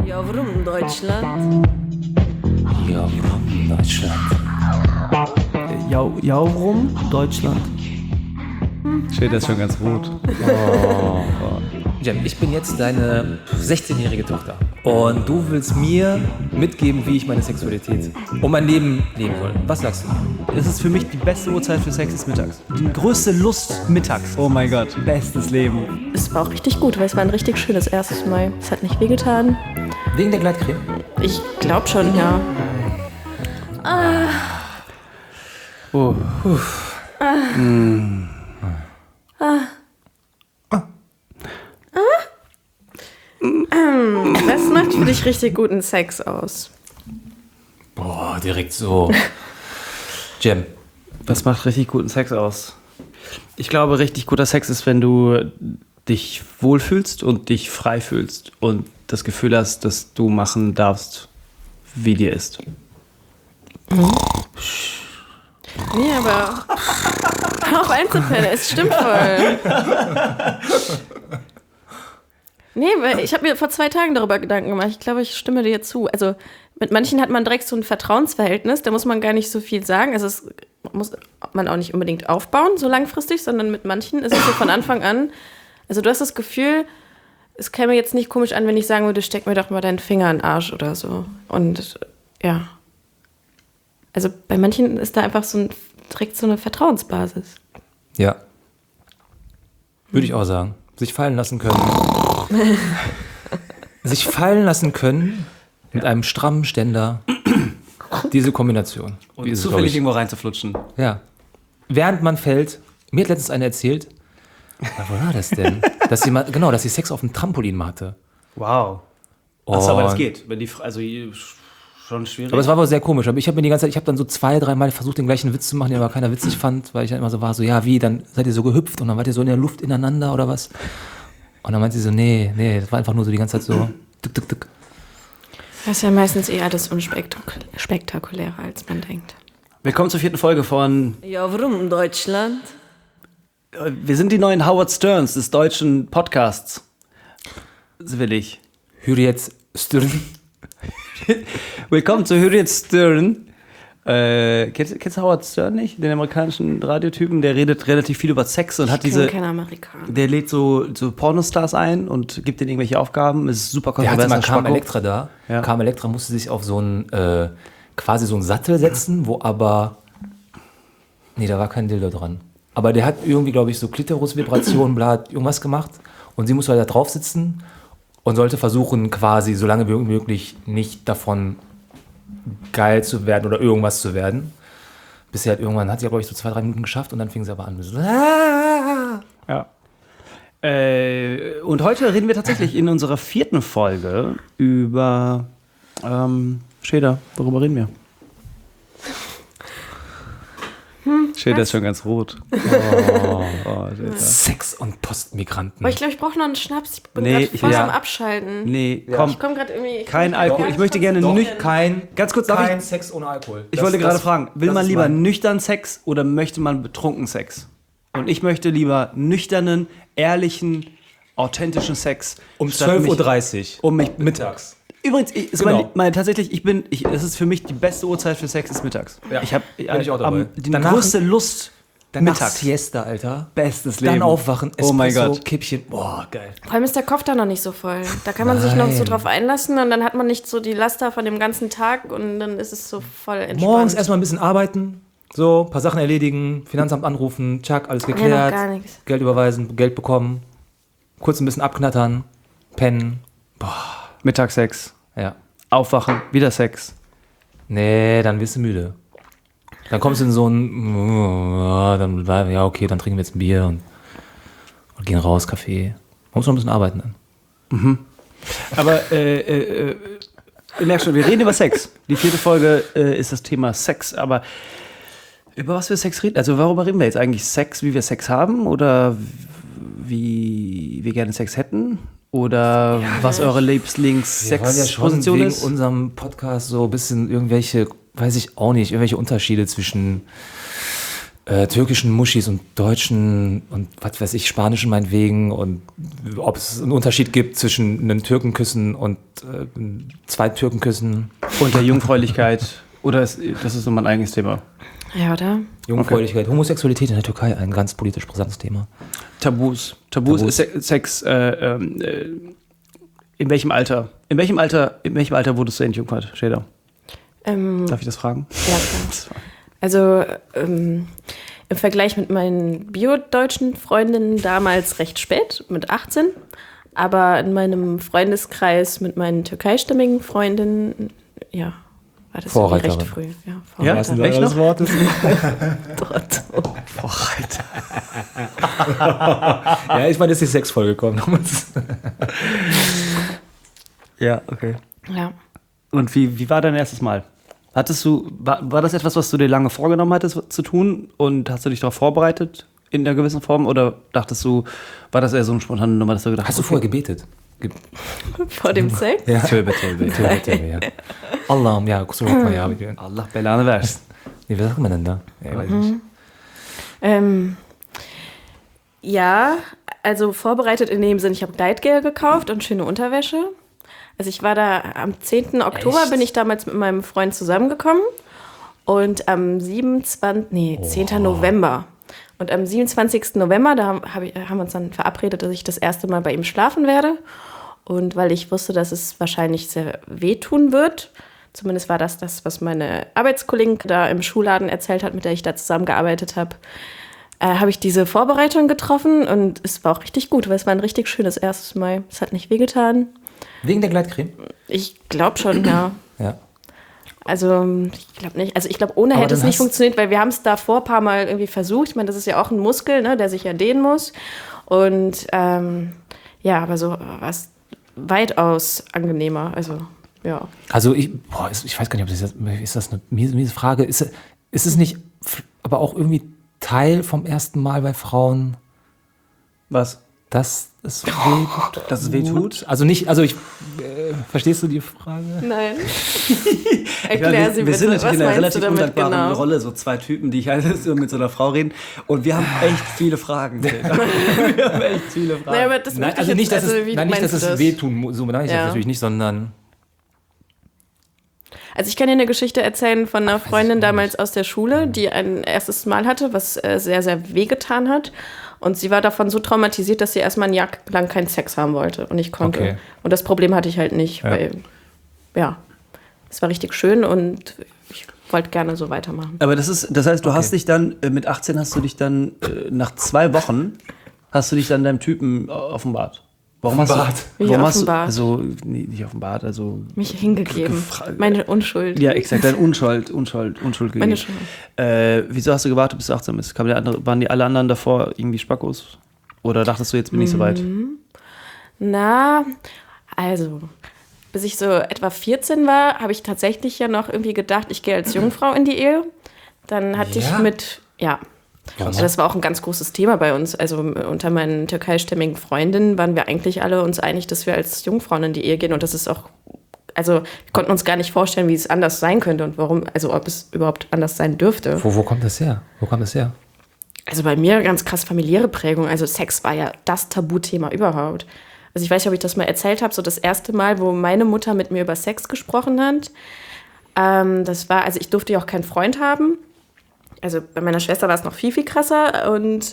Yavrum Deutschland. Yavrum Deutschland. Yavrum Deutschland. Steht das schon ganz rot. Jem, ich bin jetzt deine 16-jährige Tochter und du willst mir mitgeben, wie ich meine Sexualität und mein Leben leben soll. Was sagst du? Es ist für mich die beste Uhrzeit für Sex ist mittags. Die größte Lust mittags. Oh mein Gott, bestes Leben. Es war auch richtig gut, weil es war ein richtig schönes erstes Mal. Es hat nicht wehgetan. Wegen der Gleitcreme? Ich glaube schon, ja. Oh. Was macht für dich richtig guten Sex aus? Boah, direkt so. Jem. Was macht richtig guten Sex aus? Ich glaube, richtig guter Sex ist, wenn du dich wohlfühlst und dich frei fühlst und das Gefühl hast, dass du machen darfst, wie dir ist. Nee, aber hör auf einzupennen, es stimmt voll. Nee, weil ich habe mir vor 2 Tagen darüber Gedanken gemacht. Ich glaube, ich stimme dir zu. Also mit manchen hat man direkt so ein Vertrauensverhältnis, da muss man gar nicht so viel sagen. Also es muss man auch nicht unbedingt aufbauen, so langfristig, sondern mit manchen ist es so von Anfang an. Also du hast das Gefühl, es käme jetzt nicht komisch an, wenn ich sagen würde, steck mir doch mal deinen Finger in den Arsch oder so. Und ja. Also bei manchen ist da einfach direkt so eine Vertrauensbasis. Ja. Würde ich auch sagen. Sich fallen lassen können. Sich fallen lassen können mit einem strammen Ständer. Diese Kombination. Und ist zufällig irgendwo reinzuflutschen. Ja. Während man fällt, mir hat letztens einer erzählt, wo war das denn? dass sie Sex auf dem Trampolin mal hatte. Wow. Achso, aber das geht. Wenn die, also schon schwierig. Aber es war wohl sehr komisch. Aber ich habe dann so 2-3 Mal versucht, den gleichen Witz zu machen, den aber keiner witzig fand, weil ich dann immer so war, so, ja, wie, dann seid ihr so gehüpft und dann wart ihr so in der Luft ineinander oder was? Und dann meinte sie so, nee, das war einfach nur so die ganze Zeit so, tuk, tuk, tuk. Das ist ja meistens eher alles unspektakulärer, als man denkt. Willkommen zur 4. Folge von Yavrum Deutschland. Wir sind die neuen Howard Sterns des deutschen Podcasts. So will ich. Hürriyet Stern. Willkommen zu Hürriyet Stern. Kennst du Howard Stern nicht? Den amerikanischen Radiotypen, der redet relativ viel über Sex und hat diese. Kein Amerikaner. Der lädt so Pornostars ein und gibt denen irgendwelche Aufgaben. Es ist super kontrovers. Der hatte mal Carmen Electra da. Ja. Carmen Electra musste sich auf so einen, quasi so einen Sattel setzen, wo aber. Nee, da war kein Dildo dran. Aber der hat irgendwie, glaube ich, so Klitoris-Vibrationen, irgendwas gemacht. Und sie musste halt da drauf sitzen und sollte versuchen, quasi so lange wie möglich nicht davon geil zu werden oder irgendwas zu werden. Bis sie halt irgendwann, hat sie, glaube ich, so 2-3 Minuten geschafft und dann fing sie aber an. So, Ja. Und heute reden wir tatsächlich in unserer 4. Folge über Schäder. Worüber reden wir? Schäder ist schon ganz rot. Sex und Postmigranten. Aber ich glaube, ich brauche noch einen Schnaps. Ich bin Nee, gerade voll ja. am Abschalten. Nee, komm. Ich komme gerade irgendwie... Kein Alkohol. Ich möchte gerne nüchtern. Ganz kurz, darf ich? Sex ohne Alkohol. Ich wollte gerade fragen, will man lieber nüchtern Sex oder möchte man betrunken Sex? Und ich möchte lieber nüchternen, ehrlichen, authentischen Sex. um statt 12.30 Uhr. Um mich Mittags. Übrigens, Genau. tatsächlich, es ist für mich die beste Uhrzeit für Sex ist mittags. Ja, bin ich auch dabei. Die Danach- größte Lust Danach mittags. Siesta, Alter. Bestes Leben. Dann aufwachen, Espresso, Oh mein Gott. Kippchen. Boah, geil. Vor allem ist der Kopf da noch nicht so voll. Da kann man sich noch so drauf einlassen und dann hat man nicht so die Laster von dem ganzen Tag und dann ist es so voll entspannt. Morgens erstmal ein bisschen arbeiten, so, ein paar Sachen erledigen, Finanzamt anrufen, tschack, alles geklärt, gar nichts. Geld überweisen, Geld bekommen, kurz ein bisschen abknattern, pennen. Mittagssex, Ja. aufwachen, wieder Sex. Nee, dann wirst du müde. Dann kommst du in so ein, ja, okay, dann trinken wir jetzt ein Bier und gehen raus, Kaffee. Man muss noch ein bisschen arbeiten dann. Aber ihr merkt schon, wir reden über Sex. Die 4. Folge ist das Thema Sex, aber über was wir Sex reden? Also worüber reden wir jetzt eigentlich? Sex, wie wir Sex haben oder wie wir gerne Sex hätten? Oder was eure Lieblings-Sex-Position ist? Wegen unserem Podcast so ein bisschen irgendwelche, weiß ich auch nicht, irgendwelche Unterschiede zwischen türkischen Muschis und deutschen und was weiß ich, spanischen meinetwegen und ob es einen Unterschied gibt zwischen einem Türkenküssen und zwei Türkenküssen. Und der Jungfräulichkeit. Oder das ist so mein eigenes Thema. Ja, oder? Jungfräulichkeit, Homosexualität in der Türkei, ein ganz politisch brisantes Thema. Tabus. Ist Sex. In welchem Alter? In welchem Alter wurdest du entjungfert, Schäder? Darf ich das fragen? Ja, klar. Also im Vergleich mit meinen biodeutschen Freundinnen damals recht spät, mit 18. Aber in meinem Freundeskreis mit meinen türkeistimmigen Freundinnen, ja, war das irgendwie recht früh. Ja, Vorreiter. Ja, echt noch? Das Wort ist Dort. Vorreiter. ja, ich meine, das ist die Sexfolge gekommen. Ja, okay. Ja. Und wie war dein erstes Mal? War das etwas, was du dir lange vorgenommen hattest zu tun und hast du dich darauf vorbereitet in einer gewissen Form oder dachtest du, war das eher so eine spontane Nummer, dass du gedacht hast? Hast du vorher gebetet? Vor dem Sex? Ja. Tövbe, ja. Allah'ım ya kusura bakma ya. Allah belanı versin. Nee, was sagt man denn da? Ja, weiß nicht. Ja, also vorbereitet in dem Sinn, ich habe Gleitgel gekauft und schöne Unterwäsche. Also ich war da am 10. Oktober, bin ich damals mit meinem Freund zusammengekommen und am 10. November. Und am 27. November, da haben wir uns dann verabredet, dass ich das erste Mal bei ihm schlafen werde. Und weil ich wusste, dass es wahrscheinlich sehr wehtun wird, zumindest war das, was meine Arbeitskollegin da im Schulladen erzählt hat, mit der ich da zusammengearbeitet habe, habe ich diese Vorbereitung getroffen und es war auch richtig gut, weil es war ein richtig schönes erstes Mal. Es hat nicht wehgetan. Wegen der Gleitcreme? Ich glaube schon, ja. Ja. Also, ich glaube nicht. Also, ich glaube, ohne hätte es nicht funktioniert, weil wir haben es davor ein paar Mal irgendwie versucht. Ich meine, das ist ja auch ein Muskel, ne, der sich ja dehnen muss. Und ja, aber so war es weitaus angenehmer. Also, ja. Also, ich weiß gar nicht, ob ist das eine miese Frage? Ist es nicht aber auch irgendwie Teil vom ersten Mal bei Frauen? Was? Dass es wehtut? Dass es wehtut? Also nicht, verstehst du die Frage? Nein. Erklär sie bitte. Wir sind natürlich in einer relativ damit undankbaren Rolle, so zwei Typen, die halt so mit so einer Frau reden. Und wir haben echt viele Fragen. Wir haben echt viele Fragen. Naja, aber das Nein, also nicht, dass es wehtun muss, so meine ich das Ja. natürlich nicht, sondern... Also ich kann dir eine Geschichte erzählen von einer Freundin damals aus der Schule, die ein erstes Mal hatte, was sehr, sehr wehgetan hat. Und sie war davon so traumatisiert, dass sie erstmal ein Jahr lang keinen Sex haben wollte und ich konnte. Okay. Und das Problem hatte ich halt nicht, weil, ja, es war richtig schön und ich wollte gerne so weitermachen. Aber das heißt, du hast dich dann, mit 18 hast du dich dann, nach 2 Wochen, hast du dich dann deinem Typen offenbart. Warum hast du, also nicht offenbart, also mich hingegeben. Meine Unschuld. Ja, exakt, deine Unschuld gegeben. Meine Schuld. Wieso hast du gewartet, bis du 18 bist? Waren die alle anderen davor irgendwie Spackos? Oder dachtest du, jetzt bin ich soweit? Na, also, bis ich so etwa 14 war, habe ich tatsächlich ja noch irgendwie gedacht, ich gehe als Jungfrau in die Ehe. Dann hatte ich das war auch ein ganz großes Thema bei uns. Also unter meinen türkeistämmigen Freundinnen waren wir eigentlich alle uns einig, dass wir als Jungfrauen in die Ehe gehen. Und das ist auch, also wir konnten uns gar nicht vorstellen, wie es anders sein könnte und warum, also ob es überhaupt anders sein dürfte. Wo kommt das her? Also bei mir ganz krass familiäre Prägung. Also Sex war ja das Tabuthema überhaupt. Also ich weiß nicht, ob ich das mal erzählt habe, so das erste Mal, wo meine Mutter mit mir über Sex gesprochen hat. Das war, also ich durfte ja auch keinen Freund haben. Also bei meiner Schwester war es noch viel, viel krasser und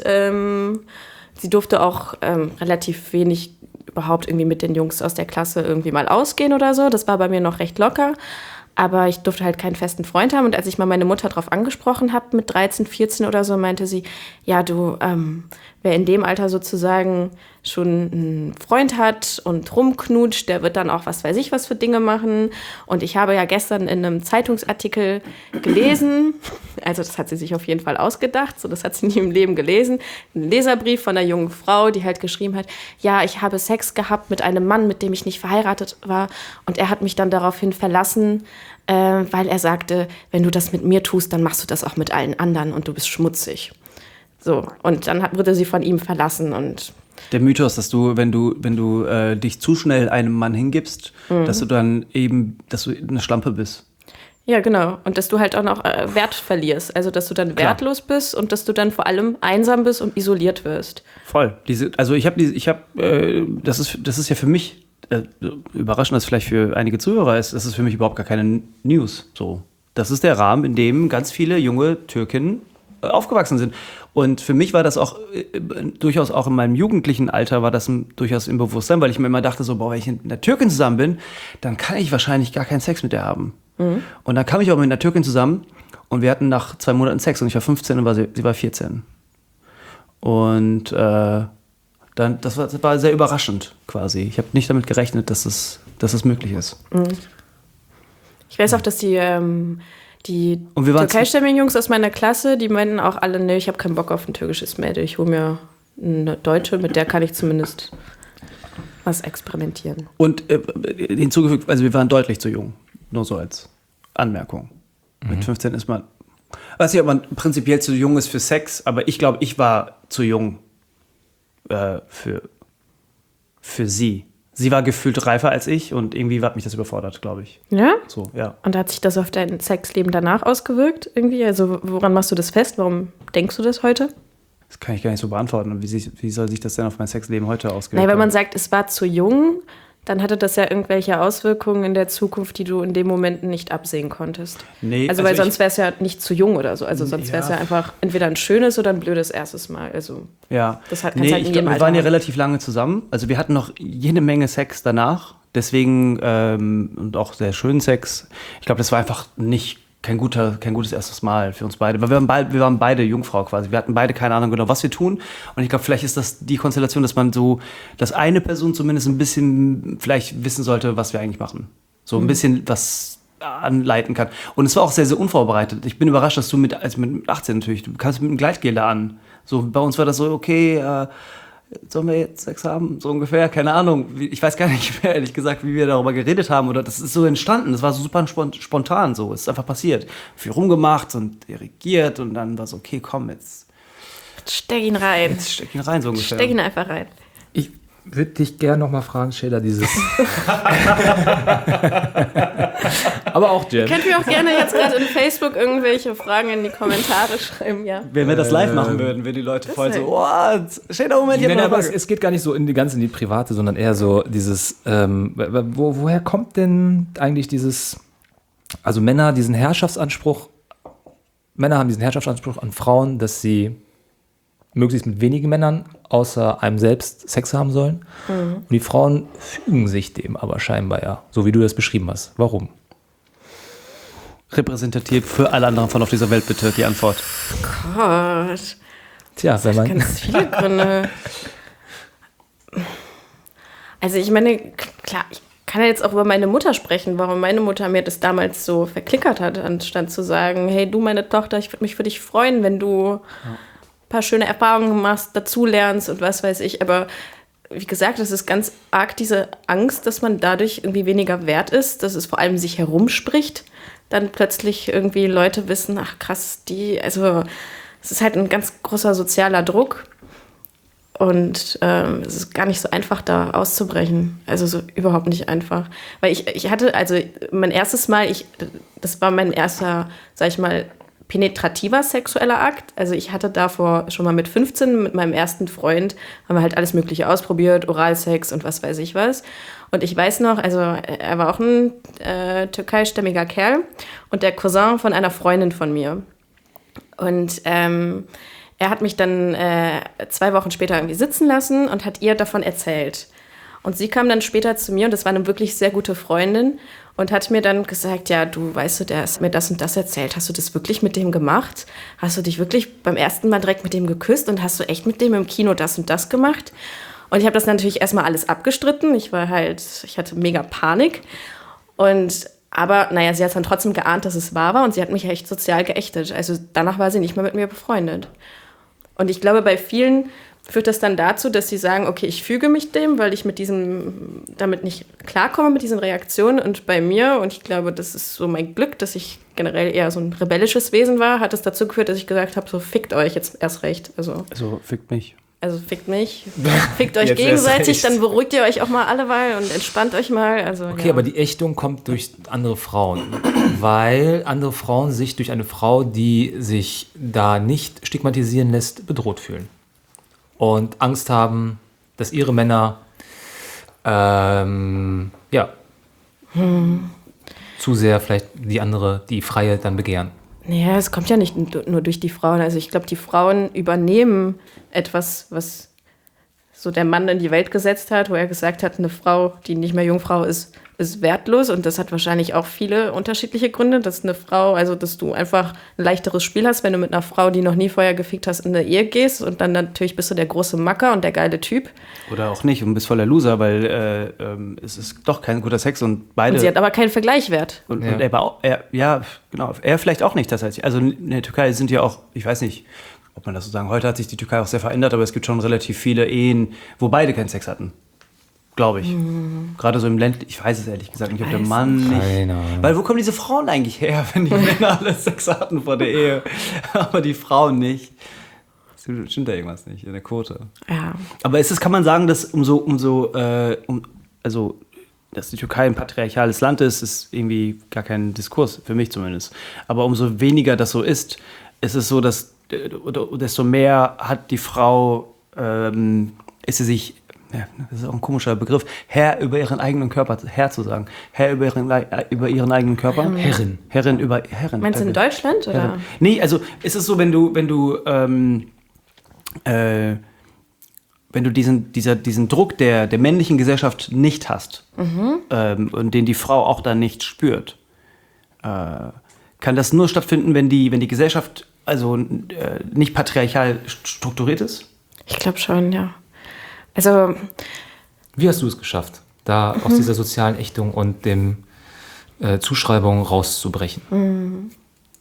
sie durfte auch relativ wenig überhaupt irgendwie mit den Jungs aus der Klasse irgendwie mal ausgehen oder so. Das war bei mir noch recht locker, aber ich durfte halt keinen festen Freund haben. Und als ich mal meine Mutter darauf angesprochen habe, mit 13, 14 oder so, meinte sie, ja, du, wer in dem Alter sozusagen schon einen Freund hat und rumknutscht, der wird dann auch was weiß ich was für Dinge machen. Und ich habe ja gestern in einem Zeitungsartikel gelesen, also das hat sie sich auf jeden Fall ausgedacht, so das hat sie nie im Leben gelesen, einen Leserbrief von einer jungen Frau, die halt geschrieben hat, ja, ich habe Sex gehabt mit einem Mann, mit dem ich nicht verheiratet war und er hat mich dann daraufhin verlassen, weil er sagte, wenn du das mit mir tust, dann machst du das auch mit allen anderen und du bist schmutzig. So, und dann wurde sie von ihm verlassen und der Mythos, dass du, wenn du dich zu schnell einem Mann hingibst, dass du dann eben, dass du eine Schlampe bist. Ja, genau. Und dass du halt auch noch Wert verlierst. Also, dass du dann wertlos bist und dass du dann vor allem einsam bist und isoliert wirst. Voll. Das ist ja für mich, überraschend, dass vielleicht für einige Zuhörer ist, das ist für mich überhaupt gar keine News. So. Das ist der Rahmen, in dem ganz viele junge Türkinnen aufgewachsen sind. Und für mich war das auch durchaus auch in meinem jugendlichen Alter war das durchaus im Bewusstsein, weil ich mir immer dachte so, boah, wenn ich mit einer Türkin zusammen bin, dann kann ich wahrscheinlich gar keinen Sex mit der haben. Und dann kam ich auch mit einer Türkin zusammen und wir hatten nach 2 Monaten Sex und ich war 15 und sie war 14. Und das war sehr überraschend quasi. Ich habe nicht damit gerechnet, dass es möglich ist. Ich weiß auch, dass die türkeistämmigen Jungs aus meiner Klasse, die meinten auch alle, nee, ich habe keinen Bock auf ein türkisches Mädel. Ich hole mir eine Deutsche, mit der kann ich zumindest was experimentieren. Und hinzugefügt, also wir waren deutlich zu jung. Nur so als Anmerkung. Mit 15 ist man, weiß nicht, ob man prinzipiell zu jung ist für Sex, aber ich glaube, ich war zu jung für sie. Sie war gefühlt reifer als ich und irgendwie hat mich das überfordert, glaube ich. Ja? So, ja. Und hat sich das auf dein Sexleben danach ausgewirkt irgendwie? Also woran machst du das fest? Warum denkst du das heute? Das kann ich gar nicht so beantworten. Und wie soll sich das denn auf mein Sexleben heute auswirken? Naja, wenn man sagt, es war zu jung, dann hatte das ja irgendwelche Auswirkungen in der Zukunft, die du in dem Moment nicht absehen konntest. Nee, also weil sonst wäre es ja nicht zu jung oder so. Also sonst wäre es ja einfach entweder ein schönes oder ein blödes erstes Mal. Also ja. Das hat nee, ich glaub, wir waren ja relativ lange zusammen. Also wir hatten noch jede Menge Sex danach. Deswegen und auch sehr schönen Sex. Ich glaube, das war einfach kein gutes erstes Mal für uns beide. Weil wir waren beide Jungfrau quasi. Wir hatten beide keine Ahnung genau, was wir tun. Und ich glaube, vielleicht ist das die Konstellation, dass dass eine Person zumindest ein bisschen vielleicht wissen sollte, was wir eigentlich machen. So ein bisschen was anleiten kann. Und es war auch sehr, sehr unvorbereitet. Ich bin überrascht, dass du mit 18 natürlich, du kamst mit einem Gleitgel da an. So, bei uns war das so, okay, sollen wir jetzt Sex haben? So ungefähr, keine Ahnung. Ich weiß gar nicht mehr, ehrlich gesagt, wie wir darüber geredet haben. Oder das ist so entstanden. Das war so super spontan so. Es ist einfach passiert. Viel rumgemacht und dirigiert und dann war so, okay, komm, jetzt steck ihn rein. Jetzt steck ihn rein, so ungefähr. Steck ihn einfach rein. Ich würde dich gerne noch mal fragen, Shader, dieses... Aber auch Jen. Könnt ihr auch gerne jetzt gerade in Facebook irgendwelche Fragen in die Kommentare schreiben, ja. Wenn wir das live machen würden, wären die Leute voll so, what? Shader, Moment, Nein, aber es geht gar nicht so in die Private, sondern eher so dieses, woher kommt denn eigentlich dieses, also Männer haben diesen Herrschaftsanspruch an Frauen, dass sie möglichst mit wenigen Männern außer einem selbst Sex haben sollen. Und die Frauen fügen sich dem aber scheinbar ja, so wie du das beschrieben hast. Warum? Repräsentativ für alle anderen von auf dieser Welt, bitte, die Antwort. Gott. Tja, wenn man... Ganz viele Gründe. Also ich meine, klar, ich kann ja jetzt auch über meine Mutter sprechen, warum meine Mutter mir das damals so verklickert hat, anstatt zu sagen, hey, du, meine Tochter, ich würde mich für dich freuen, wenn du ein paar schöne Erfahrungen machst, dazulernst und was weiß ich. Aber wie gesagt, das ist ganz arg diese Angst, dass man dadurch irgendwie weniger wert ist, dass es vor allem sich herumspricht, dann plötzlich irgendwie Leute wissen, ach krass, es ist halt ein ganz großer sozialer Druck und es ist gar nicht so einfach, da auszubrechen. Also so überhaupt nicht einfach. Weil ich hatte, also mein erstes Mal, das war mein erster, sag ich mal, penetrativer sexueller Akt. Also ich hatte davor schon mal mit 15 mit meinem ersten Freund, haben wir halt alles Mögliche ausprobiert, Oralsex und was weiß ich was. Und ich weiß noch, also er war auch ein türkeistämmiger Kerl und der Cousin von einer Freundin von mir. Und er hat mich dann 2 Wochen später irgendwie sitzen lassen und hat ihr davon erzählt. Und sie kam dann später zu mir und das war eine wirklich sehr gute Freundin und hat mir dann gesagt, ja, du, weißt du, der hat mir das und das erzählt. Hast du das wirklich mit dem gemacht? Hast du dich wirklich beim ersten Mal direkt mit dem geküsst und hast du echt mit dem im Kino das und das gemacht? Und ich habe das natürlich erstmal alles abgestritten. Ich hatte mega Panik. Aber naja, sie hat dann trotzdem geahnt, dass es wahr war und sie hat mich echt sozial geächtet. Also danach war sie nicht mehr mit mir befreundet. Und ich glaube, bei vielen führt das dann dazu, dass sie sagen, okay, ich füge mich dem, weil ich damit nicht klarkomme mit diesen Reaktionen. Und bei mir, und ich glaube, das ist so mein Glück, dass ich generell eher so ein rebellisches Wesen war, hat es dazu geführt, dass ich gesagt habe, so fickt euch jetzt erst recht. Also fickt mich. Also fickt mich, fickt euch Jetzt erst gegenseitig, recht. dann beruhigt ihr euch auch mal alle mal und entspannt euch mal. Also, Okay, ja. aber die Ächtung kommt durch andere Frauen, weil andere Frauen sich durch eine Frau, die sich da nicht stigmatisieren lässt, bedroht fühlen. Und Angst haben, dass ihre Männer zu sehr vielleicht die Freie dann begehren. Naja, es kommt ja nicht nur durch die Frauen. Also ich glaube, die Frauen übernehmen etwas, was so der Mann in die Welt gesetzt hat, wo er gesagt hat, eine Frau, die nicht mehr Jungfrau ist wertlos. Und das hat wahrscheinlich auch viele unterschiedliche Gründe, dass eine Frau, also dass du einfach ein leichteres Spiel hast, wenn du mit einer Frau, die noch nie vorher gefickt hast, in eine Ehe gehst. Und dann natürlich bist du der große Macker und der geile Typ. Oder auch nicht und bist voller Loser, weil es ist doch kein guter Sex und beide. Und sie hat aber keinen Vergleichwert. Und Ja. er vielleicht auch nicht. Das heißt, also in der Türkei sind ja auch, ich weiß nicht, ob man das so sagen, heute hat sich die Türkei auch sehr verändert, aber es gibt schon relativ viele Ehen, wo beide keinen Sex hatten. Glaube ich. Gerade so im Ländlichen, ich weiß es ehrlich gesagt nicht, ob der Mann nicht. Keine Ahnung. Weil wo kommen diese Frauen eigentlich her, wenn die Männer alle Sex hatten vor der Ehe, aber die Frauen nicht? Stimmt da irgendwas nicht in der Quote? Ja. Aber kann man sagen, dass dass die Türkei ein patriarchales Land ist irgendwie gar kein Diskurs, für mich zumindest. Aber umso weniger das so ist es so, dass desto mehr hat die Frau, ist sie sich, ja, das ist auch ein komischer Begriff, Herr über ihren eigenen Körper, Herr zu sagen, Herr über ihren eigenen Körper. Herrin. Herrin über Herrin. Meinst du in Deutschland? Oder? Herrin. Nee, also ist es so, wenn du diesen Druck der männlichen Gesellschaft nicht hast und den die Frau auch dann nicht spürt, kann das nur stattfinden, wenn die Gesellschaft also nicht patriarchal strukturiert ist? Ich glaube schon, ja. Also, Wie hast du es geschafft, da aus dieser sozialen Ächtung und dem Zuschreibung rauszubrechen?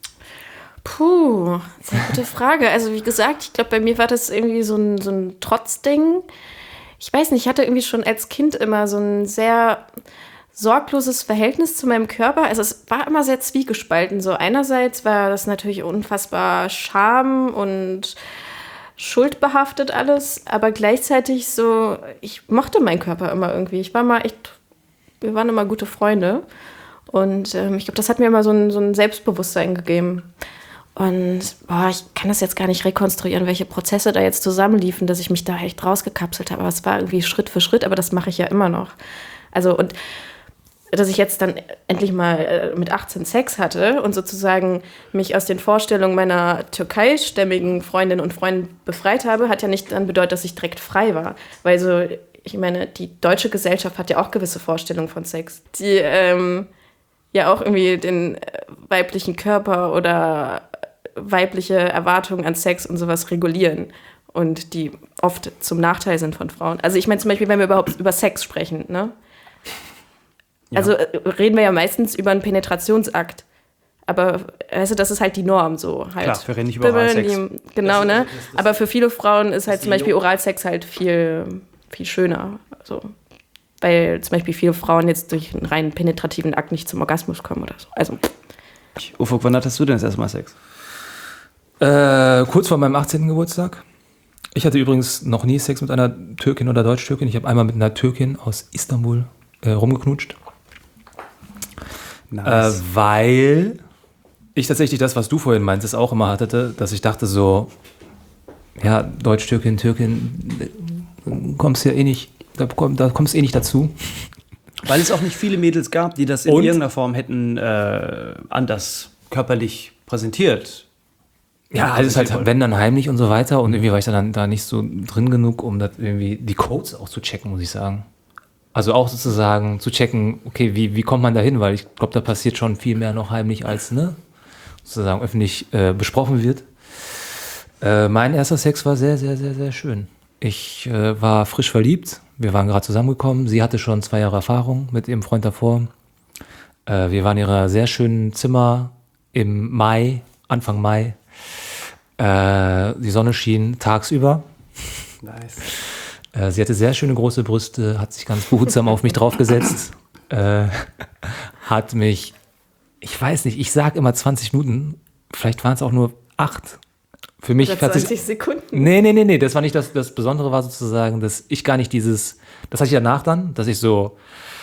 Sehr gute Frage. Also wie gesagt, ich glaube, bei mir war das irgendwie so ein Trotzding. Ich weiß nicht, ich hatte irgendwie schon als Kind immer so ein sehr sorgloses Verhältnis zu meinem Körper. Also es war immer sehr zwiegespalten. So einerseits war das natürlich unfassbar Scham und schuldbehaftet alles, aber gleichzeitig so, ich mochte meinen Körper immer irgendwie. Wir waren immer gute Freunde. Und ich glaube, das hat mir immer so ein Selbstbewusstsein gegeben. Und ich kann das jetzt gar nicht rekonstruieren, welche Prozesse da jetzt zusammenliefen, dass ich mich da echt rausgekapselt habe. Aber es war irgendwie Schritt für Schritt, aber das mache ich ja immer noch. Also, und dass ich jetzt dann endlich mal mit 18 Sex hatte und sozusagen mich aus den Vorstellungen meiner türkeistämmigen Freundinnen und Freunden befreit habe, hat ja nicht dann bedeutet, dass ich direkt frei war. Weil so, ich meine, die deutsche Gesellschaft hat ja auch gewisse Vorstellungen von Sex, die ja auch irgendwie den weiblichen Körper oder weibliche Erwartungen an Sex und sowas regulieren und die oft zum Nachteil sind von Frauen. Also ich meine zum Beispiel, wenn wir überhaupt über Sex sprechen, ne? Ja. Also reden wir ja meistens über einen Penetrationsakt. Aber weißt du, das ist halt die Norm so. Halt. Klar, wir reden nicht über Oralsex. Genau, ne? Aber für viele Frauen ist halt zum Beispiel Oralsex halt viel, viel schöner. So. Weil zum Beispiel viele Frauen jetzt durch einen rein penetrativen Akt nicht zum Orgasmus kommen oder so. Also. Ufuk, wann hattest du denn das erste Mal Sex? Kurz vor meinem 18. Geburtstag. Ich hatte übrigens noch nie Sex mit einer Türkin oder Deutsch-Türkin. Ich habe einmal mit einer Türkin aus Istanbul rumgeknutscht. Nice. Weil ich tatsächlich das, was du vorhin meintest, auch immer hatte, dass ich dachte so, ja, Deutsch-Türkin, kommst ja eh nicht, da kommst eh nicht dazu. Weil es auch nicht viele Mädels gab, die das in Und? irgendeiner Form hätten anders körperlich präsentiert. Ja, alles halt, wenn dann heimlich und so weiter. Und irgendwie war ich dann da nicht so drin genug, um das irgendwie die Codes auch zu checken, muss ich sagen. Also auch sozusagen zu checken, okay, wie kommt man da hin? Weil ich glaube, da passiert schon viel mehr noch heimlich, als sozusagen öffentlich besprochen wird. Mein erster Sex war sehr, sehr, sehr, sehr schön. Ich war frisch verliebt. Wir waren gerade zusammengekommen. Sie hatte schon 2 Jahre Erfahrung mit ihrem Freund davor. Wir waren in ihrer sehr schönen Zimmer im Mai, Anfang Mai. Die Sonne schien tagsüber. Nice. Sie hatte sehr schöne große Brüste, hat sich ganz behutsam auf mich draufgesetzt, hat mich, ich weiß nicht, ich sag immer 20 Minuten, vielleicht waren es auch nur 8, für mich Oder hat sich 20 Sekunden. Nee, das war nicht das Besondere, war sozusagen, dass ich gar nicht das hatte ich danach dann, dass ich so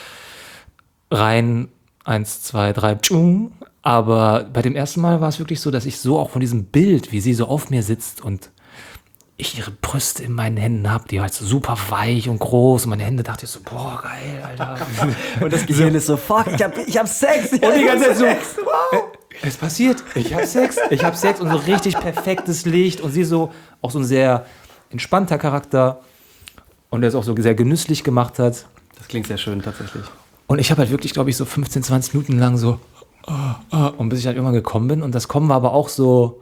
rein 1, 2, 3, tschung, aber bei dem ersten Mal war es wirklich so, dass ich so auch von diesem Bild, wie sie so auf mir sitzt und ich ihre Brüste in meinen Händen habe, die halt so super weich und groß und meine Hände dachte ich so, boah, geil, Alter. Und das Gehirn ist so, fuck, ich hab Sex. Und die ganze Zeit so, es passiert, ich habe Sex und so richtig perfektes Licht und sie so, auch so ein sehr entspannter Charakter und der es auch so sehr genüsslich gemacht hat. Das klingt sehr schön, tatsächlich. Und ich habe halt wirklich, glaube ich, so 15, 20 Minuten lang so, und bis ich halt irgendwann gekommen bin und das Kommen war aber auch so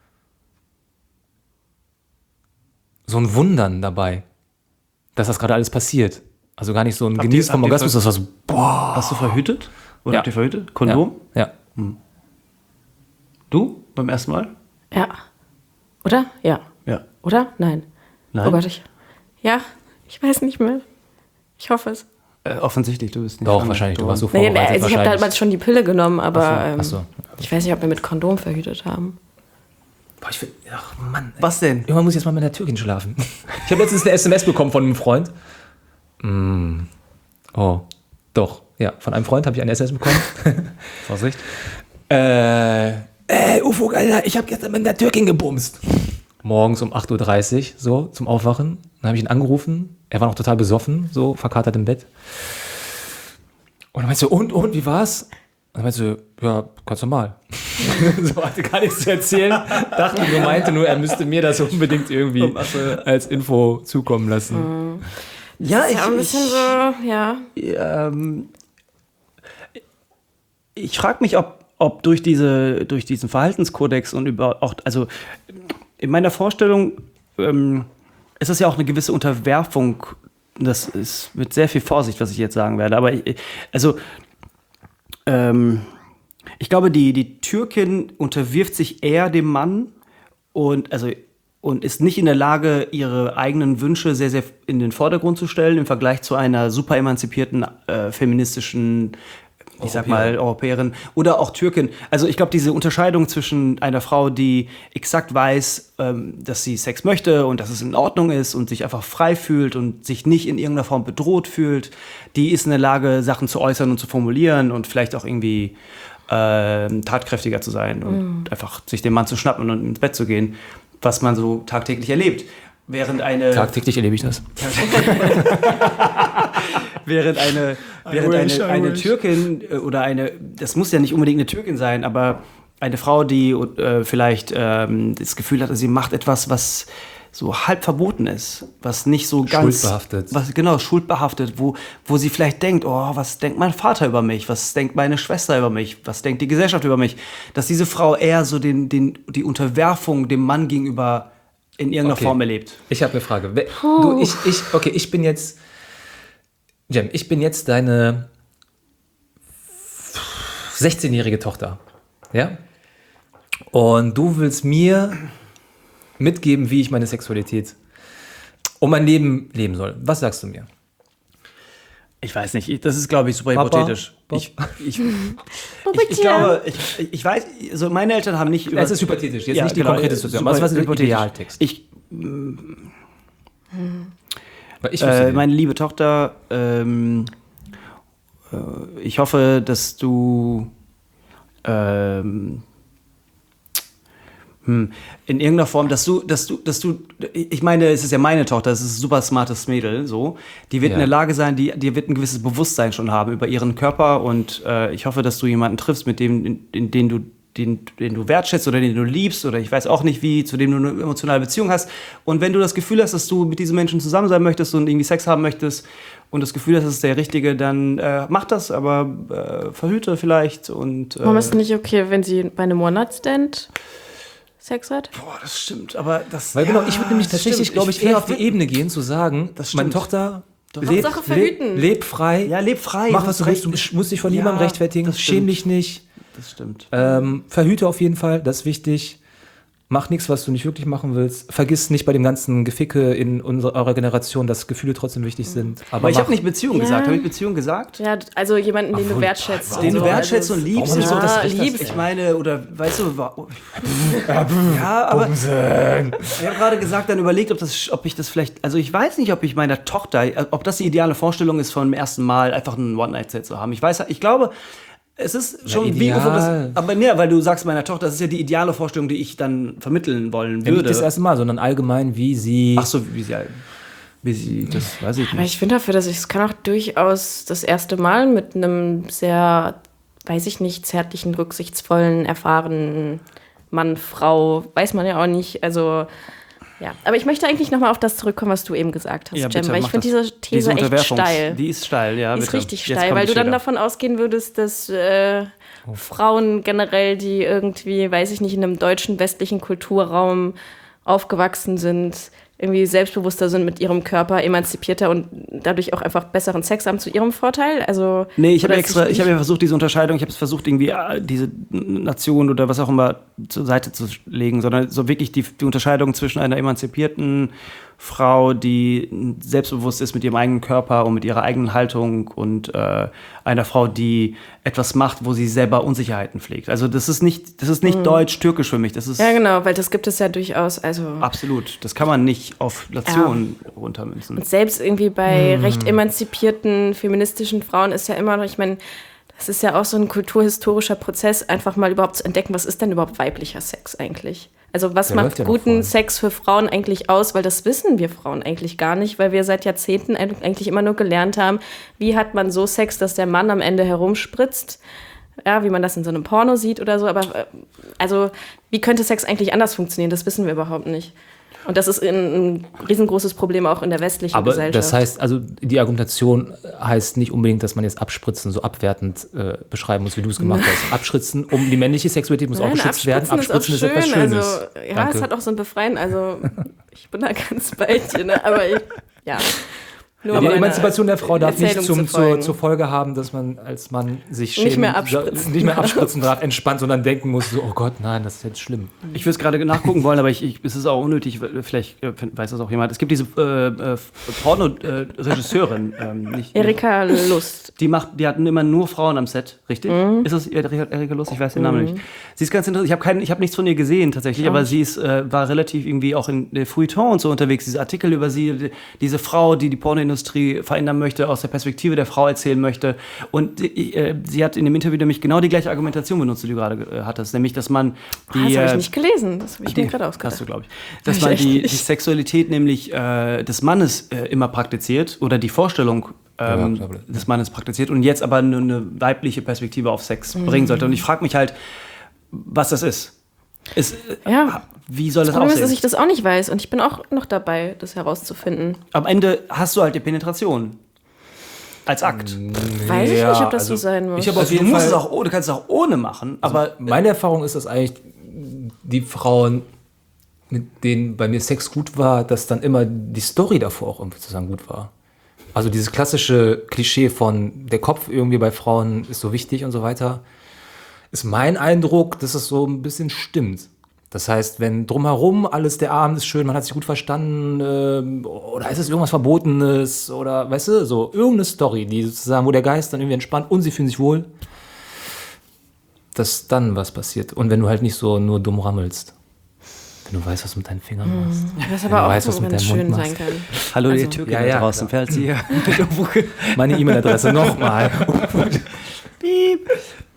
ein Wundern dabei, dass das gerade alles passiert. Also gar nicht so ein Genießen vom Orgasmus, das war so, boah. Hast du verhütet? Oder Ja. habt ihr verhütet? Kondom? Ja. Du? Beim ersten Mal? Ja. Oder? Ja. Ja. Oder? Nein. Nein? Oh Gott, ich weiß nicht mehr. Ich hoffe es. Offensichtlich, du bist nicht. Doch, schwanger. wahrscheinlich, du warst so Nee, vorbereitet. also ich habe damals schon die Pille genommen, aber Ach so. ich weiß nicht, ob wir mit Kondom verhütet haben. Boah, ach Mann. Ey. Was denn? Irgendwann muss ich jetzt mal mit einer Türkin schlafen. Ich habe letztens eine SMS bekommen von einem Freund. Oh, doch. Ja, von einem Freund habe ich eine SMS bekommen. Vorsicht. Ufo, Alter, ich habe gestern mit einer Türkin gebumst. Morgens um 8.30 Uhr, so, zum Aufwachen. Dann habe ich ihn angerufen. Er war noch total besoffen, so, verkatert im Bett. Und dann meinte so, und, wie war's? Und dann meinte so, ja, ganz normal. So, hatte gar nichts zu erzählen. Meinte nur, er müsste mir das unbedingt irgendwie als Info zukommen lassen. Ja, Ja, ein bisschen so, ja. Ich frage mich, ob durch diesen Verhaltenskodex und also in meiner Vorstellung ist das ja auch eine gewisse Unterwerfung. Das ist mit sehr viel Vorsicht, was ich jetzt sagen werde. Aber ich glaube, die Türkin unterwirft sich eher dem Mann und ist nicht in der Lage, ihre eigenen Wünsche sehr, sehr in den Vordergrund zu stellen im Vergleich zu einer super emanzipierten, feministischen, ich sag mal, Europäerin oder auch Türkin. Also ich glaube, diese Unterscheidung zwischen einer Frau, die exakt weiß, dass sie Sex möchte und dass es in Ordnung ist und sich einfach frei fühlt und sich nicht in irgendeiner Form bedroht fühlt, die ist in der Lage, Sachen zu äußern und zu formulieren und vielleicht auch irgendwie tatkräftiger zu sein und einfach sich den Mann zu schnappen und ins Bett zu gehen, was man so tagtäglich erlebt. Tagtäglich erlebe ich das. Während eine Türkin oder das muss ja nicht unbedingt eine Türkin sein, aber eine Frau, die vielleicht das Gefühl hat, sie macht etwas, was so halb verboten ist, was nicht so ganz... Schuldbehaftet. Schuldbehaftet, wo sie vielleicht denkt, oh, was denkt mein Vater über mich, was denkt meine Schwester über mich, was denkt die Gesellschaft über mich, dass diese Frau eher so die Unterwerfung dem Mann gegenüber in irgendeiner Form erlebt. Ich habe eine Frage. Ich bin jetzt... Jem, ich bin jetzt deine 16-jährige Tochter. Ja? Und du willst mir mitgeben, wie ich meine Sexualität und mein Leben leben soll. Was sagst du mir? Ich weiß nicht, das ist, glaube ich, super hypothetisch. Ich weiß, also meine Eltern haben nicht über... Es ist hypothetisch, jetzt nicht die konkrete Situation. Was ist der Idealtext? Meine liebe Tochter, ich hoffe, dass du in irgendeiner Form, dass du, ich meine, es ist ja meine Tochter, es ist ein super smartes Mädel, so, die wird in der Lage sein, die wird ein gewisses Bewusstsein schon haben über ihren Körper und ich hoffe, dass du jemanden triffst, mit dem, den du wertschätzt oder den du liebst oder ich weiß auch nicht wie, zu dem du eine emotionale Beziehung hast. Und wenn du das Gefühl hast, dass du mit diesem Menschen zusammen sein möchtest und irgendwie Sex haben möchtest und das Gefühl hast, das ist der Richtige, dann mach das, aber verhüte vielleicht. Und Warum ist es nicht okay, wenn sie bei einem One-Night-Stand Sex hat? Boah, das stimmt, aber das... Weil ich würde nämlich tatsächlich, glaube ich, eher auf die Ebene gehen, zu sagen, meine Tochter... Leb frei. Ja, leb frei. Mach, was du willst. Du musst dich von niemandem rechtfertigen. Schäm dich nicht. Das stimmt. Verhüte auf jeden Fall, das ist wichtig. mach nichts, was du nicht wirklich machen willst. Vergiss nicht bei dem ganzen Geficke in eurer Generation, dass Gefühle trotzdem wichtig sind. Aber ich habe nicht Beziehung gesagt. Habe ich Beziehung gesagt? Ja, also jemanden, den du wertschätzt. Den du so. wertschätzt und liebst. Warum So, liebst. ich meine, oder weißt du, ja, aber ich habe gerade gesagt, dann überlegt, ob ich das vielleicht, also ich weiß nicht, ob ich meiner Tochter, ob das die ideale Vorstellung ist, von dem ersten Mal einfach einen One-Night-Stand zu haben. Ich glaube, es ist schon ideal. aber nee, weil du sagst meiner Tochter, das ist ja die ideale Vorstellung, die ich dann vermitteln wollen Ja, nicht würde. das erste Mal, sondern allgemein, wie sie... Ach so, wie sie, das weiß ich Aber nicht. ich finde dafür, dass es kann auch durchaus das erste Mal mit einem sehr, weiß ich nicht, zärtlichen, rücksichtsvollen, erfahrenen Mann, Frau, weiß man ja auch nicht, also... Ja, aber ich möchte eigentlich nochmal auf das zurückkommen, was du eben gesagt hast, Ja, Jem, bitte, weil ich mach finde das. diese These echt steil. Die ist steil, ja. Die ist bitte. richtig Jetzt steil, kommt weil die du dann Schilder. davon ausgehen würdest, dass Frauen generell, die irgendwie, weiß ich nicht, in einem deutschen westlichen Kulturraum aufgewachsen sind, irgendwie selbstbewusster sind mit ihrem Körper, emanzipierter und dadurch auch einfach besseren Sex haben zu ihrem Vorteil. Also, Nee, ich habe oder ja versucht, diese Unterscheidung, ich habe es versucht, irgendwie diese Nation oder was auch immer zur Seite zu legen, sondern so wirklich die Unterscheidung zwischen einer emanzipierten Frau, die selbstbewusst ist mit ihrem eigenen Körper und mit ihrer eigenen Haltung und einer Frau, die etwas macht, wo sie selber Unsicherheiten pflegt. Also das ist nicht deutsch-türkisch für mich. Das ist ja, genau, weil das gibt es ja durchaus. Also absolut. Das kann man nicht auf Nation runtermünzen. und selbst irgendwie bei recht emanzipierten feministischen Frauen ist ja immer noch, ich meine, das ist ja auch so ein kulturhistorischer Prozess, einfach mal überhaupt zu entdecken, was ist denn überhaupt weiblicher Sex eigentlich? Also was Der macht läuft ja noch guten voll. Sex für Frauen eigentlich aus? Weil das wissen wir Frauen eigentlich gar nicht, weil wir seit Jahrzehnten eigentlich immer nur gelernt haben, wie hat man so Sex, dass der Mann am Ende herumspritzt. Ja, wie man das in so einem Porno sieht oder so. Aber also wie könnte Sex eigentlich anders funktionieren? Das wissen wir überhaupt nicht. Und das ist ein riesengroßes Problem auch in der westlichen Aber Gesellschaft. das heißt, also die Argumentation heißt nicht unbedingt, dass man jetzt Abspritzen so abwertend beschreiben muss, wie du es gemacht hast. Abspritzen, um die männliche Sexualität muss auch geschützt werden. Abspritzen ist etwas Schönes. Also, ja, Danke. es hat auch so ein Befreien. Also ich bin da ganz bei dir, ne? Aber ja. Nur Die um Emanzipation der Frau darf nicht Erzählung zu folgen. zur Folge haben, dass man als Mann sich Nicht schämen, mehr abspritzen nicht mehr abspritzen darf, entspannt, sondern denken muss, so, oh Gott, nein, das ist jetzt schlimm. Ich würde es gerade nachgucken wollen, aber es ist auch unnötig, vielleicht weiß das auch jemand. Es gibt diese Porno-Regisseurin, Erika Lust. die hatten immer nur Frauen am Set, richtig? Ist das Erika Lust? Ich weiß den Namen nicht. Sie ist ganz interessant, ich habe nichts von ihr gesehen tatsächlich, aber sie war relativ irgendwie auch in der Feuilleton und so unterwegs, diese Artikel über sie, diese Frau, die Pornoindustrie verändern möchte, aus der Perspektive der Frau erzählen möchte. Und sie hat in dem Interview nämlich genau die gleiche Argumentation benutzt, die du gerade hattest, nämlich, dass man die... Das habe ich nicht gelesen. Das habe ich mir gerade ausgedacht. Hast du, glaube ich. Dass man die Sexualität nämlich des Mannes immer praktiziert oder die Vorstellung des Mannes praktiziert und jetzt aber nur eine weibliche Perspektive auf Sex bringen sollte. Und ich frage mich halt, was das ist. Wie soll das Problem ist, aussehen? dass ich das auch nicht weiß und ich bin auch noch dabei, das herauszufinden. Am Ende hast du halt die Penetration. Als Akt. Weiß ich nicht, ob das so sein muss. Ich habe auf Du jeden musst Fall, du kannst es auch ohne machen, aber meine Erfahrung ist, dass eigentlich die Frauen, mit denen bei mir Sex gut war, dass dann immer die Story davor auch irgendwie sozusagen gut war. Also dieses klassische Klischee von der Kopf irgendwie bei Frauen ist so wichtig und so weiter, ist mein Eindruck, dass es so ein bisschen stimmt. Das heißt, wenn drumherum alles, der Abend ist schön, man hat sich gut verstanden, oder ist es irgendwas Verbotenes, oder weißt du, so irgendeine Story, die sozusagen, wo der Geist dann irgendwie entspannt und sie fühlen sich wohl, dass dann was passiert. Und wenn du halt nicht so nur dumm rammelst. Wenn du weißt, was du mit deinen Fingern machst. Was Wenn aber du auch weißt, was du mit ganz deinem schön Mund sein machst. kann. hallo Also- ihr Türken Ja, da ja, draußen, falls ihr Meine E-Mail-Adresse nochmal. Piep.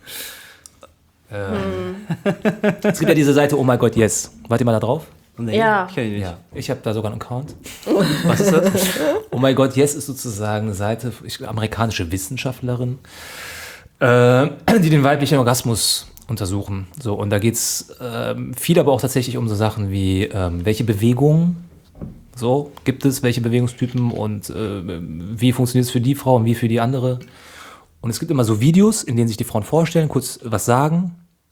Es gibt ja diese Seite Oh my God, yes. Wart ihr mal da drauf? Nee, Ja. ich kenn ihn nicht. Ja, ich habe da sogar einen Account. Was ist das? Oh my God, yes ist sozusagen eine Seite, amerikanische Wissenschaftlerin, die den weiblichen Orgasmus untersuchen. So, und da geht es viel aber auch tatsächlich um so Sachen wie, welche Bewegungen so gibt es, welche Bewegungstypen und wie funktioniert es für die Frau und wie für die andere. Und es gibt immer so Videos, in denen sich die Frauen vorstellen, kurz was sagen.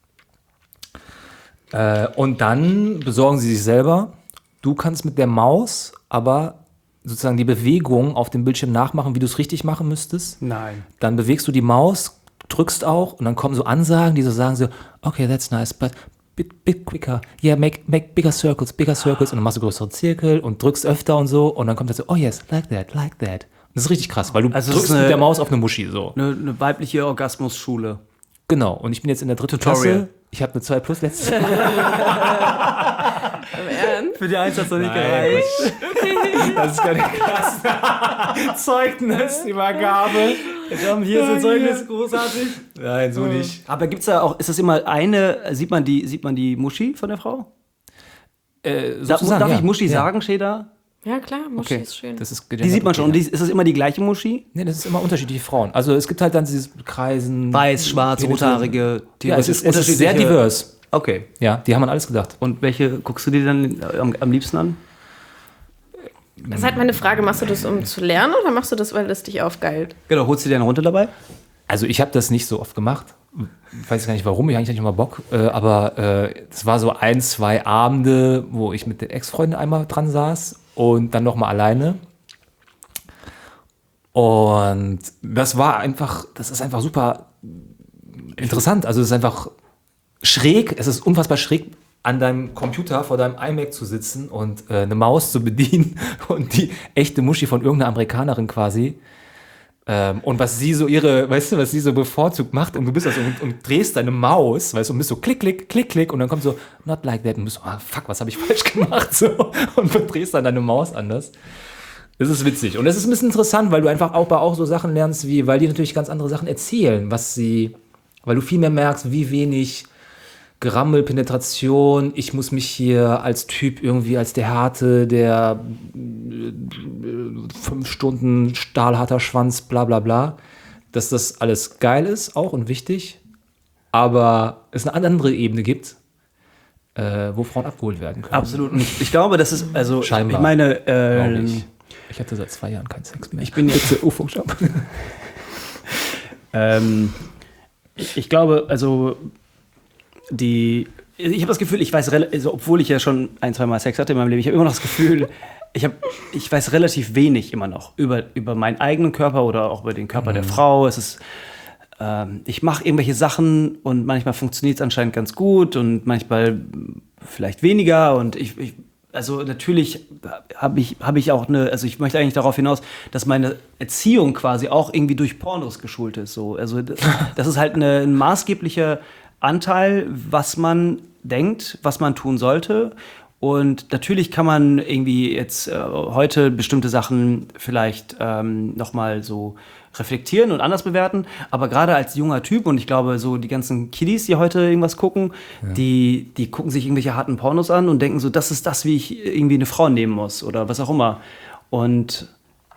Und dann besorgen sie sich selber. Du kannst mit der Maus aber sozusagen die Bewegung auf dem Bildschirm nachmachen, wie du es richtig machen müsstest. Nein. Dann bewegst du die Maus, drückst auch und dann kommen so Ansagen, die so sagen so, okay, that's nice, but bit quicker. Yeah, make bigger circles. Und dann machst du größere Zirkel und drückst öfter und so. Und dann kommt das so, oh yes, like that. Und das ist richtig krass, weil du drückst mit der Maus auf eine Muschi so. Eine weibliche Orgasmusschule. Genau. Und ich bin jetzt in der 3. Klasse. Ich habe eine 2+ letztes Jahr. Für die 1 hat es noch nicht gereicht. Das ist keine krasse Zeugnisübergabe. Hier sind Zeugnis, großartig. Nein, so nicht. Aber gibt's da auch, ist das immer sieht man die Muschi von der Frau? Darf ich Muschi sagen, Sheda? Ja, klar, Muschi ist schön. Das ist Die sieht man schon. Und ist das immer die gleiche Muschi? Nee, das ist immer unterschiedliche Frauen. Also es gibt halt dann dieses Kreisen. Weiß, schwarz, rothaarige. Ja, es ist sehr divers. Okay. Ja, die haben an alles gedacht. Und welche guckst du dir dann am liebsten an? Das ist halt meine Frage, machst du das, um zu lernen oder machst du das, weil das dich aufgeilt? Genau, holst du dir eine runter dabei? Also ich habe das nicht so oft gemacht. Ich weiß gar nicht warum, ich hatte nicht immer Bock. Aber es war so 1, 2 Abende, wo ich mit den Ex-Freunden einmal dran saß und dann nochmal alleine. Und das ist einfach super interessant. Also es ist einfach schräg, es ist unfassbar schräg, an deinem Computer vor deinem iMac zu sitzen und eine Maus zu bedienen und die echte Muschi von irgendeiner Amerikanerin quasi. Und was sie so was sie so bevorzugt macht und du bist also und drehst deine Maus, weißt du, und bist so klick, klick, klick, klick und dann kommt so not like that und du bist so, fuck, was habe ich falsch gemacht? So, und du drehst dann deine Maus anders. Das ist witzig. Und es ist ein bisschen interessant, weil du einfach auch so Sachen lernst, weil die natürlich ganz andere Sachen erzählen, weil du viel mehr merkst, wie wenig Gerammel, Penetration, ich muss mich hier als Typ irgendwie als der Harte, der 5 Stunden stahlharter Schwanz, bla bla bla, dass das alles geil ist auch und wichtig, aber es eine andere Ebene gibt, wo Frauen abgeholt werden können. Absolut. Und ich glaube, das ist, also, scheinbar. Ich meine, ich hatte seit 2 Jahren keinen Sex mehr. Ich bin jetzt UFO-Shop. Ich glaube, also ich habe das Gefühl, ich weiß, also, obwohl ich ja schon 1, 2 Mal Sex hatte in meinem Leben, ich habe immer noch das Gefühl, ich weiß relativ wenig immer noch über meinen eigenen Körper oder auch über den Körper der Frau. Es ist, ich mache irgendwelche Sachen und manchmal funktioniert es anscheinend ganz gut und manchmal vielleicht weniger und also natürlich habe ich auch also ich möchte eigentlich darauf hinaus, dass meine Erziehung quasi auch irgendwie durch Pornos geschult ist. So. Also das ist halt ein maßgeblicher Anteil, was man denkt, was man tun sollte. Und natürlich kann man irgendwie jetzt heute bestimmte Sachen vielleicht nochmal so reflektieren und anders bewerten. Aber gerade als junger Typ, und ich glaube, so die ganzen Kiddies, die heute irgendwas gucken, die gucken sich irgendwelche harten Pornos an und denken so, das ist das, wie ich irgendwie eine Frau nehmen muss oder was auch immer. Und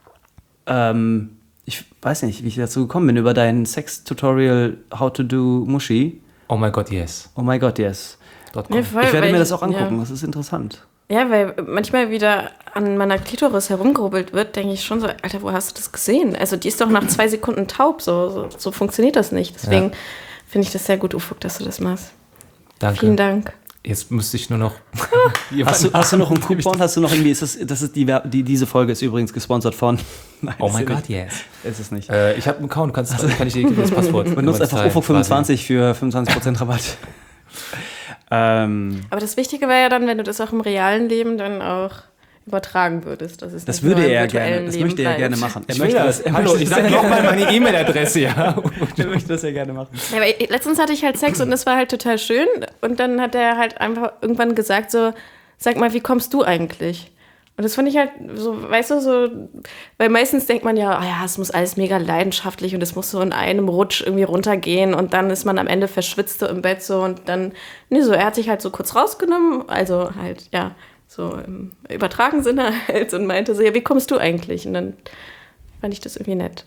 ich weiß nicht, wie ich dazu gekommen bin, über dein Sex-Tutorial How to do Muschi. Oh my God, yes. Oh my God, yes. Ja, voll, ich werde mir das auch angucken, das ist interessant. Ja, weil manchmal wieder an meiner Klitoris herumgerubbelt wird, denke ich schon so, Alter, wo hast du das gesehen? Also die ist doch nach 2 Sekunden taub, so funktioniert das nicht. Deswegen finde ich das sehr gut, Ufuk, dass du das machst. Danke. Vielen Dank. Jetzt müsste ich nur noch... Hast du noch einen Coupon? Hast du noch irgendwie, diese Folge ist übrigens gesponsert von... Nein, oh my God, yes. Ist es nicht. Ich habe einen Account, kann ich dir das Passwort... Benutzt einfach UFO25 für 25% Rabatt. Aber das Wichtige wäre ja dann, wenn du das auch im realen Leben dann auch übertragen würdest. Das würde er gerne, das möchte er gerne machen. Ich will das. Hallo, ich sage nochmal meine E-Mail-Adresse, ja. Er möchte das ja gerne machen. Ja, aber letztens hatte ich halt Sex und das war halt total schön. Und dann hat er halt einfach irgendwann gesagt so, sag mal, wie kommst du eigentlich? Und das fand ich halt so, weißt du, so, weil meistens denkt man ja, es muss alles mega leidenschaftlich und es muss so in einem Rutsch irgendwie runtergehen und dann ist man am Ende verschwitzt so im Bett so und dann, so, er hat sich halt so kurz rausgenommen, also halt, ja, so im übertragenen Sinne halt und meinte so, ja, wie kommst du eigentlich? Und dann fand ich das irgendwie nett.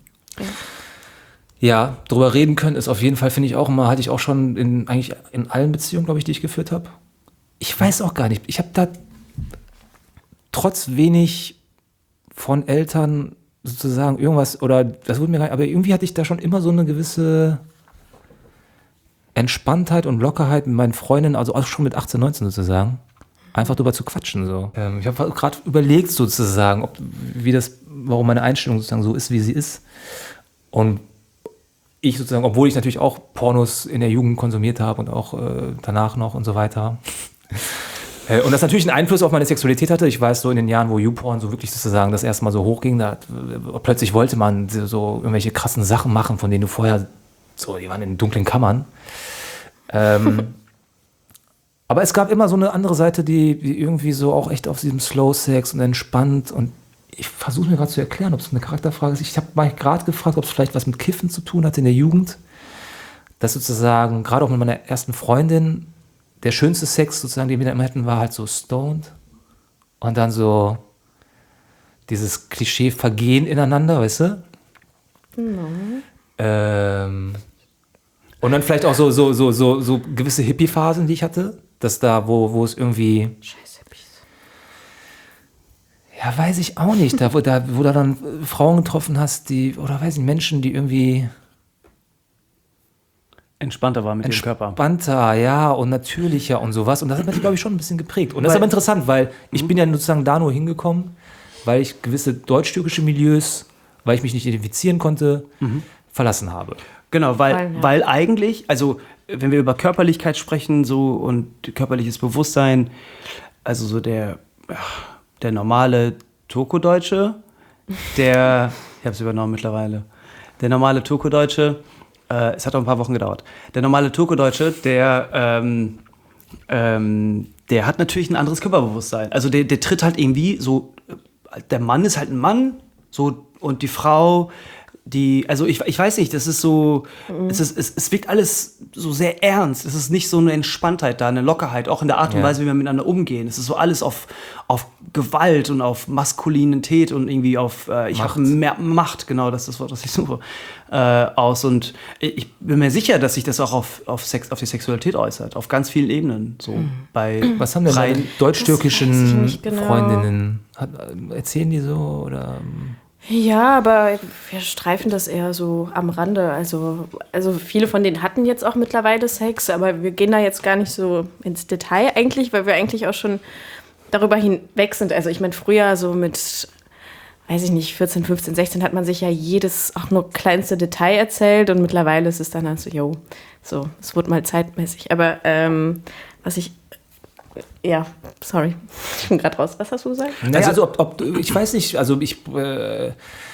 Ja, drüber reden können ist auf jeden Fall, finde ich auch immer, hatte ich auch schon eigentlich in allen Beziehungen, glaube ich, die ich geführt habe. Ich weiß auch gar nicht, ich habe da trotz wenig von Eltern sozusagen irgendwas, oder das wurde mir gar nicht, aber irgendwie hatte ich da schon immer so eine gewisse Entspanntheit und Lockerheit mit meinen Freundinnen, also auch schon mit 18, 19 sozusagen, einfach drüber zu quatschen. So. Ich habe gerade überlegt sozusagen, warum meine Einstellung sozusagen so ist, wie sie ist. Und ich sozusagen, obwohl ich natürlich auch Pornos in der Jugend konsumiert habe und auch danach noch und so weiter. Und das natürlich einen Einfluss auf meine Sexualität hatte. Ich weiß, so in den Jahren, wo YouPorn so wirklich sozusagen das erste Mal so hochging, da plötzlich wollte man so irgendwelche krassen Sachen machen, von denen du vorher so, die waren in dunklen Kammern. Aber es gab immer so eine andere Seite, die irgendwie so auch echt auf diesem Slow Sex und entspannt, und ich versuche mir gerade zu erklären, ob es eine Charakterfrage ist. Ich habe mich gerade gefragt, ob es vielleicht was mit Kiffen zu tun hat in der Jugend. Dass sozusagen, gerade auch mit meiner ersten Freundin, der schönste Sex sozusagen, den wir da immer hatten, war halt so stoned. Und dann so dieses Klischee-Vergehen ineinander, weißt du? Und dann vielleicht auch so gewisse Hippie-Phasen, die ich hatte. Dass da, wo es irgendwie... Scheiß Hippies. Ja, weiß ich auch nicht. Wo du dann Frauen getroffen hast, oder weiß ich, Menschen, die irgendwie... Entspannter war mit dem Körper. Entspannter, ja, und natürlicher und sowas. Und das hat mich, glaube ich, schon ein bisschen geprägt. Und das ist aber interessant, weil ich bin ja sozusagen da nur hingekommen, weil ich gewisse deutsch-türkische Milieus, weil ich mich nicht identifizieren konnte, verlassen habe. Genau, weil eigentlich, also wenn wir über Körperlichkeit sprechen so und körperliches Bewusstsein, also so der normale Turko-Deutsche, ich habe es übernommen mittlerweile, der normale Turko-Deutsche, es hat auch ein paar Wochen gedauert, der normale Turko-Deutsche, der hat natürlich ein anderes Körperbewusstsein. Also der tritt halt irgendwie so, der Mann ist halt ein Mann, so, und die Frau, also ich weiß nicht, das ist so, es wirkt alles so sehr ernst. Es ist nicht so eine Entspanntheit da, eine Lockerheit, auch in der Art und Weise, wie wir miteinander umgehen. Es ist so alles auf Gewalt und auf Maskulinität und irgendwie auf, ich habe mehr Macht, genau, das ist das Wort, das ich suche, aus. Und ich bin mir sicher, dass sich das auch auf die Sexualität äußert, auf ganz vielen Ebenen. So Was haben denn deine deutsch-türkischen Freundinnen? Erzählen die so, oder... Ja, aber wir streifen das eher so am Rande. Also viele von denen hatten jetzt auch mittlerweile Sex, aber wir gehen da jetzt gar nicht so ins Detail eigentlich, weil wir eigentlich auch schon darüber hinweg sind. Also ich meine, früher so mit, weiß ich nicht, 14, 15, 16 hat man sich ja jedes, auch nur kleinste Detail erzählt, und mittlerweile ist es dann halt so, es wurde mal zeitmäßig. Aber sorry, ich bin gerade raus. Was hast du gesagt? Also ich weiß nicht, also ich würde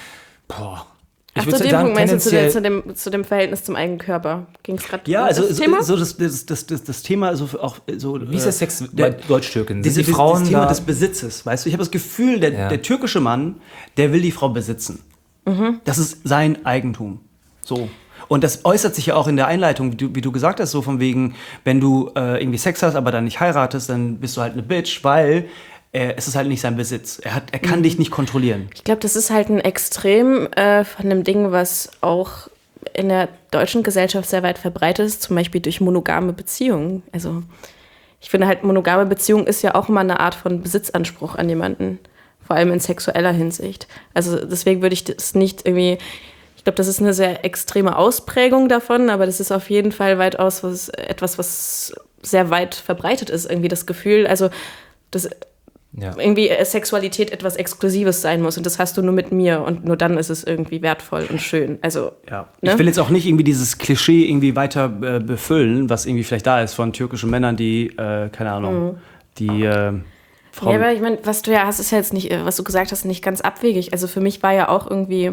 zu dem Punkt meinst du zu dem Verhältnis zum eigenen Körper? Ging es gerade das Thema? Das Thema so auch so. Wie ist der Sex bei Deutsch-Türken? Das Thema des Besitzes, weißt du? Ich habe das Gefühl, der türkische Mann, der will die Frau besitzen. Das ist sein Eigentum. So. Und das äußert sich ja auch in der Einleitung, wie du gesagt hast, so von wegen, wenn du irgendwie Sex hast, aber dann nicht heiratest, dann bist du halt eine Bitch, weil es ist halt nicht sein Besitz. Er kann dich nicht kontrollieren. Ich glaube, das ist halt ein Extrem von einem Ding, was auch in der deutschen Gesellschaft sehr weit verbreitet ist, zum Beispiel durch monogame Beziehungen. Also ich finde halt, monogame Beziehung ist ja auch immer eine Art von Besitzanspruch an jemanden, vor allem in sexueller Hinsicht. Also deswegen würde ich das nicht irgendwie... Ich glaube, das ist eine sehr extreme Ausprägung davon, aber das ist auf jeden Fall weitaus etwas, was sehr weit verbreitet ist, irgendwie das Gefühl, also dass irgendwie Sexualität etwas Exklusives sein muss, und das hast du nur mit mir, und nur dann ist es irgendwie wertvoll und schön. Also, ne? Ich will jetzt auch nicht irgendwie dieses Klischee irgendwie weiter befüllen, was irgendwie vielleicht da ist von türkischen Männern, die, keine Ahnung, die Frauen... Ja, aber ich meine, was du ja hast, ist ja jetzt nicht, was du gesagt hast, nicht ganz abwegig. Also für mich war ja auch irgendwie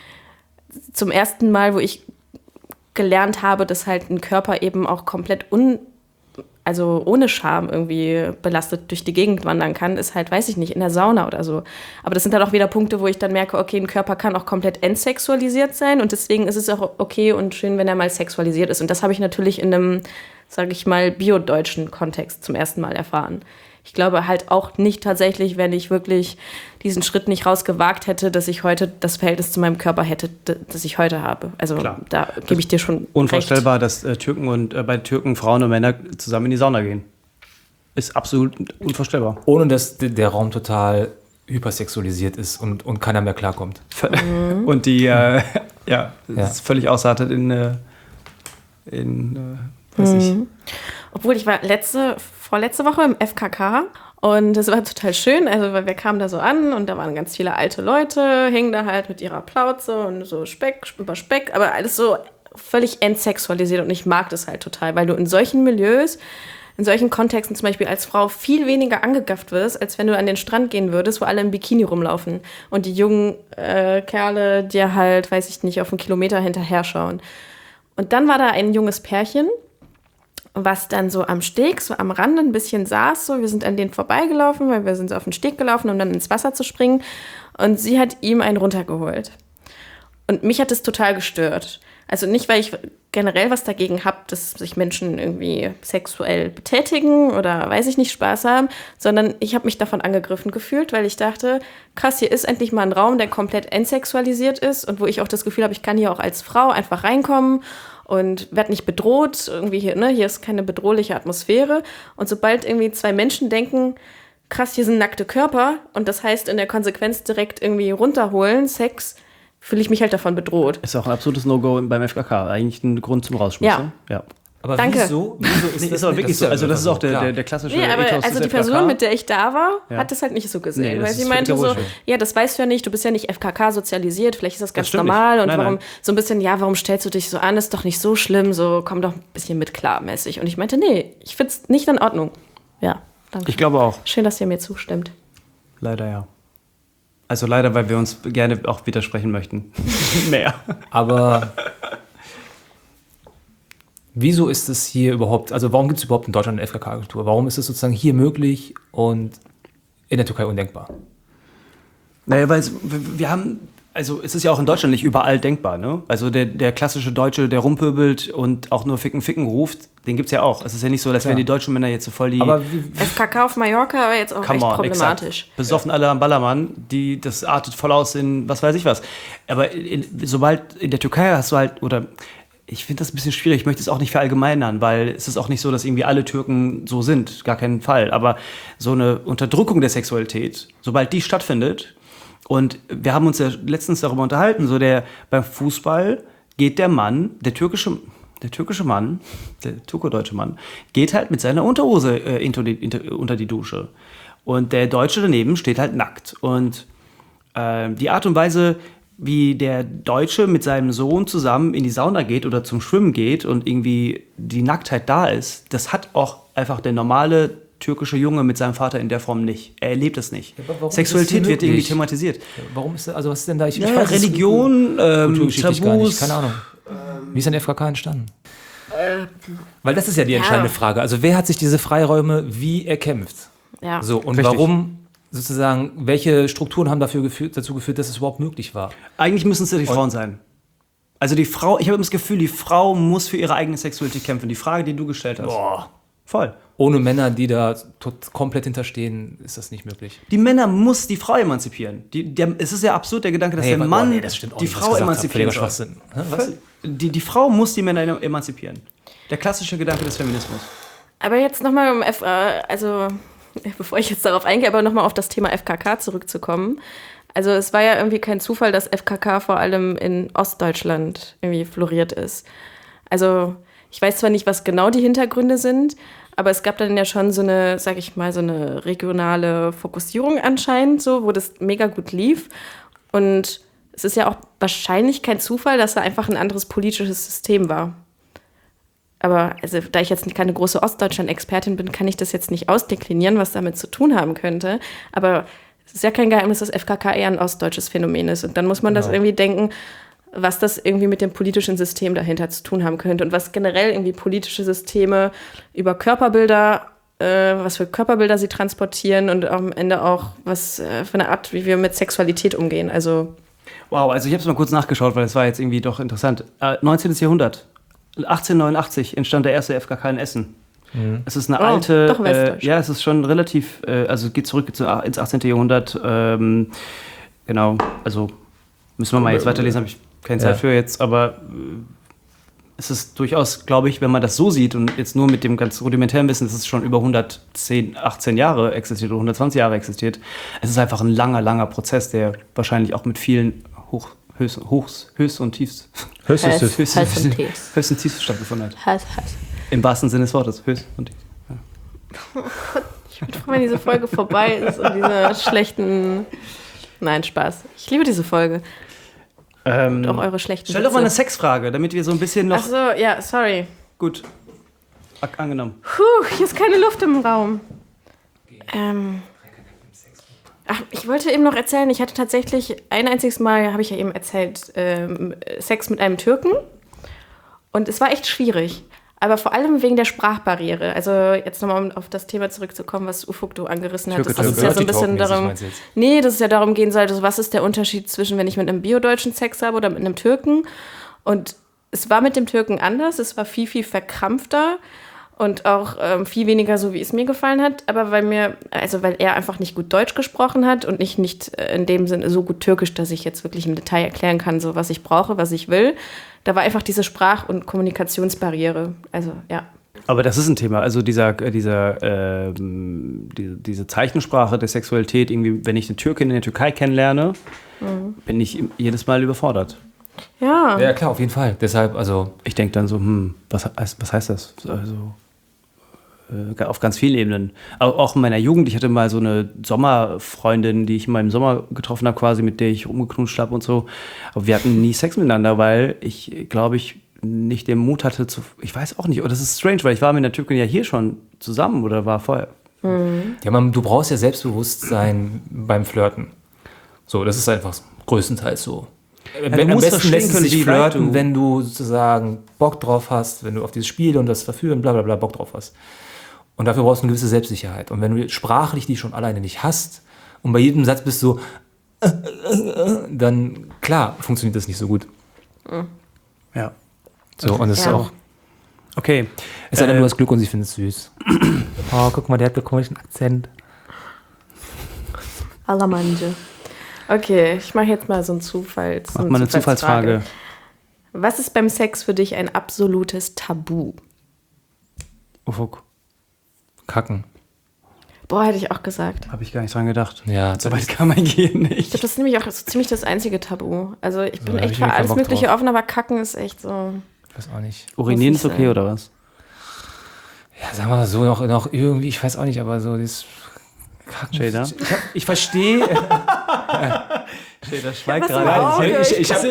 zum ersten Mal, wo ich gelernt habe, dass halt ein Körper eben auch komplett ohne Scham irgendwie belastet durch die Gegend wandern kann, ist halt, weiß ich nicht, in der Sauna oder so. Aber das sind dann auch wieder Punkte, wo ich dann merke, okay, ein Körper kann auch komplett entsexualisiert sein, und deswegen ist es auch okay und schön, wenn er mal sexualisiert ist. Und das habe ich natürlich in einem, sage ich mal, biodeutschen Kontext zum ersten Mal erfahren. Ich glaube halt auch nicht tatsächlich, wenn ich wirklich diesen Schritt nicht rausgewagt hätte, dass ich heute das Verhältnis zu meinem Körper hätte, das ich heute habe. Also klar, da gebe ich dir schon unvorstellbar, recht. Dass bei Türken Frauen und Männer zusammen in die Sauna gehen. Ist absolut unvorstellbar. Ohne dass der Raum total hypersexualisiert ist und keiner mehr klarkommt. Und die, das ist völlig ausartet in weiß ich. Obwohl, ich war vorletzte Woche im FKK, und das war total schön. Also wir kamen da so an, und da waren ganz viele alte Leute, hingen da halt mit ihrer Plauze und so Speck, aber alles so völlig entsexualisiert und ich mag das halt total, weil du in solchen Milieus, in solchen Kontexten zum Beispiel als Frau viel weniger angegafft wirst, als wenn du an den Strand gehen würdest, wo alle im Bikini rumlaufen und die jungen Kerle dir halt, weiß ich nicht, auf einen Kilometer hinterher schauen. Und dann war da ein junges Pärchen, was dann so am Steg, so am Rand ein bisschen saß. So. Wir sind an denen vorbeigelaufen, weil wir sind so auf den Steg gelaufen, um dann ins Wasser zu springen. Und sie hat ihm einen runtergeholt. Und mich hat das total gestört. Also nicht, weil ich generell was dagegen habe, dass sich Menschen irgendwie sexuell betätigen oder, weiß ich nicht, Spaß haben, sondern ich habe mich davon angegriffen gefühlt, weil ich dachte, krass, hier ist endlich mal ein Raum, der komplett entsexualisiert ist und wo ich auch das Gefühl habe, ich kann hier auch als Frau einfach reinkommen und werde nicht bedroht. Irgendwie hier, ne, hier ist keine bedrohliche Atmosphäre. Und sobald irgendwie zwei Menschen denken, krass, hier sind nackte Körper und das heißt in der Konsequenz direkt irgendwie runterholen, Sex, fühle ich mich halt davon bedroht. Ist auch ein absolutes No-Go beim FKK. Eigentlich ein Grund zum Rausschmiss. Ja. Ne? Ja. Aber Danke. wieso ist das aber wirklich so? Also das ist auch klar. der klassische Nee, aber Ethos also des die Person, FKK. mit der ich da war, Ja. hat das halt nicht so gesehen. Nee, das weil sie ist meinte völliger so, Bullshit. ja, das weißt du ja nicht, du bist ja nicht FKK sozialisiert, vielleicht ist das ganz stimmt normal. nicht. Und Nein, warum nein. so ein bisschen, ja, warum stellst du dich so an, ist doch nicht so schlimm, so komm doch ein bisschen mit klar mäßig. Und ich meinte, nee, ich find's nicht in Ordnung. Ja, danke. Ich glaube auch. Schön, dass ihr mir zustimmt. Leider ja. Also leider, weil wir uns gerne auch widersprechen möchten. Mehr. Aber wieso ist es hier überhaupt, also warum gibt es überhaupt in Deutschland eine FKK-Kultur? Warum ist es sozusagen hier möglich und in der Türkei undenkbar? Naja, weil wir haben, also es ist ja auch in Deutschland nicht überall denkbar, ne? Also der klassische Deutsche, der rumpöbelt und auch nur Ficken, Ficken ruft, den gibt's ja auch. Es ist ja nicht so, als wären die deutschen Männer jetzt so voll die... Aber FKK auf Mallorca war jetzt auch echt problematisch. Exakt. Besoffen alle am Ballermann, das artet voll aus in was weiß ich was. Aber sobald in der Türkei hast du halt, oder ich finde das ein bisschen schwierig, ich möchte es auch nicht verallgemeinern, weil es ist auch nicht so, dass irgendwie alle Türken so sind, gar keinen Fall. Aber so eine Unterdrückung der Sexualität, sobald die stattfindet, und wir haben uns ja letztens darüber unterhalten, so beim Fußball geht der Mann, der türkische Mann, der turko-deutsche Mann, geht halt mit seiner Unterhose unter die Dusche. Und der Deutsche daneben steht halt nackt. Und die Art und Weise, wie der Deutsche mit seinem Sohn zusammen in die Sauna geht oder zum Schwimmen geht und irgendwie die Nacktheit da ist, das hat auch einfach der normale türkische Junge mit seinem Vater in der Form nicht. Er erlebt es nicht. Ja, aber warum Sexualität ist das wird irgendwie möglich? thematisiert. warum ist das, also was ist denn da? Ich Ja, weiß es Religion, kulturgeschichtlich gar nicht, Tabus. keine Ahnung. Wie ist denn der FKK entstanden? Weil das ist ja die entscheidende Frage. Also wer hat sich diese Freiräume wie erkämpft? Ja. So, und Richtig. warum sozusagen, welche Strukturen haben dazu geführt, dass es überhaupt möglich war? Eigentlich müssen es ja die Frauen sein. Also die Frau, ich habe das Gefühl, die Frau muss für ihre eigene Sexualität kämpfen. Die Frage, die du gestellt hast. Boah. Voll. Ohne Männer, die da komplett hinterstehen, ist das nicht möglich. Die Männer muss die Frau emanzipieren. Es ist ja absurd, der Gedanke, dass der Mann das stimmt auch die nicht, was Frau ich gesagt habe. emanzipieren Völliger soll. Schwachsinn. Hä, was? Die Frau muss die Männer emanzipieren. Der klassische Gedanke des Feminismus. Aber jetzt nochmal, also bevor ich jetzt darauf eingehe, aber nochmal auf das Thema FKK zurückzukommen. Also es war ja irgendwie kein Zufall, dass FKK vor allem in Ostdeutschland irgendwie floriert ist. Also ich weiß zwar nicht, was genau die Hintergründe sind, aber es gab dann ja schon so eine, sag ich mal, so eine regionale Fokussierung anscheinend, so, wo das mega gut lief. Und es ist ja auch wahrscheinlich kein Zufall, dass da einfach ein anderes politisches System war. Aber also, da ich jetzt keine große Ostdeutschland-Expertin bin, kann ich das jetzt nicht ausdeklinieren, was damit zu tun haben könnte. Aber es ist ja kein Geheimnis, dass FKK eher ein ostdeutsches Phänomen ist. Und dann muss man das irgendwie denken, was das irgendwie mit dem politischen System dahinter zu tun haben könnte und was generell irgendwie politische Systeme über Körperbilder, was für Körperbilder sie transportieren und am Ende auch was für eine Art, wie wir mit Sexualität umgehen. Also Wow, also ich habe es mal kurz nachgeschaut, weil es war jetzt irgendwie doch interessant. 19. Jahrhundert, 1889 entstand der erste FKK in Essen. Es ist eine alte, doch westdeutsch. ja, es ist schon relativ, also geht zurück ins 18. Jahrhundert. Genau, also müssen wir mal jetzt weiterlesen, habe ich keine Zeit für jetzt, aber es ist durchaus, glaube ich, wenn man das so sieht und jetzt nur mit dem ganz rudimentären Wissen, dass es schon über 18 Jahre existiert oder 120 Jahre existiert. Es ist einfach ein langer, langer Prozess, der wahrscheinlich auch mit vielen Höchst und Tiefs stattgefunden hat. Im wahrsten Sinne des Wortes, Höchst und Tiefs. ich bin froh, wenn diese Folge vorbei ist und diese schlechten... Nein, Spaß. Ich liebe diese Folge. Und auch eure schlechten Stell doch mal eine Sexfrage, damit wir so ein bisschen noch... Ach so, ja, sorry. Gut. Angenommen. Hier ist keine Luft im Raum. Ach, ich wollte eben noch erzählen, ich hatte tatsächlich ein einziges Mal, habe ich ja eben erzählt, Sex mit einem Türken. Und es war echt schwierig. Aber vor allem wegen der Sprachbarriere. Also jetzt nochmal, um auf das Thema zurückzukommen, was Ufuk du angerissen hat. Das ist ja so ein bisschen darum... Nee, dass es ja darum gehen sollte, also was ist der Unterschied zwischen, wenn ich mit einem Bio-Deutschen Sex habe oder mit einem Türken. Und es war mit dem Türken anders. Es war viel, viel verkrampfter. Und auch viel weniger so, wie es mir gefallen hat. Aber weil er einfach nicht gut Deutsch gesprochen hat und ich nicht in dem Sinne so gut Türkisch, dass ich jetzt wirklich im Detail erklären kann, so was ich brauche, was ich will. Da war einfach diese Sprach- und Kommunikationsbarriere. Also, ja. Aber das ist ein Thema. Also diese Zeichensprache der Sexualität, irgendwie, wenn ich eine Türkin in der Türkei kennenlerne, bin ich jedes Mal überfordert. Ja. Ja, klar, auf jeden Fall. Deshalb, also... Ich denke dann so, was heißt das? Also... auf ganz vielen Ebenen. Auch in meiner Jugend, ich hatte mal so eine Sommerfreundin, die ich mal im Sommer getroffen habe, quasi, mit der ich rumgeknutscht habe und so. Aber wir hatten nie Sex miteinander, weil ich, glaube ich, nicht den Mut hatte zu... Ich weiß auch nicht, aber das ist strange, weil ich war mit der Türkin ja hier schon zusammen oder war vorher. Ja, du brauchst ja Selbstbewusstsein beim Flirten. So, das ist einfach größtenteils so. Ja, Am besten lässt es sich flirten, wenn du sozusagen Bock drauf hast, wenn du auf dieses Spiel und das Verführen, bla bla bla, Bock drauf hast. Und dafür brauchst du eine gewisse Selbstsicherheit. Und wenn du sprachlich die schon alleine nicht hast und bei jedem Satz bist du so, dann, klar, funktioniert das nicht so gut. Ja. So, und das ist auch... Okay. Es sei denn, du hast Glück und sie findet es süß. Oh, guck mal, der hat einen komischen Akzent. Alamanje. Okay, ich mache jetzt mal so einen Mach mal eine Zufallsfrage. Was ist beim Sex für dich ein absolutes Tabu? Ufuk. Kacken. Boah, hätte ich auch gesagt. Habe ich gar nicht dran gedacht. Ja, so weit kann man gehen nicht. Ich glaube, das ist nämlich auch so ziemlich das einzige Tabu. Also ich bin da hab echt ich für keinen alles Bock Mögliche drauf. offen, aber Kacken ist echt so... Ich weiß auch nicht. Urinieren Muss ist nicht okay, sein. oder was? Ja, sagen wir mal so, noch irgendwie, ich weiß auch nicht, aber so das Kacken. Shader? Ich verstehe... Shader schweigt Ich hab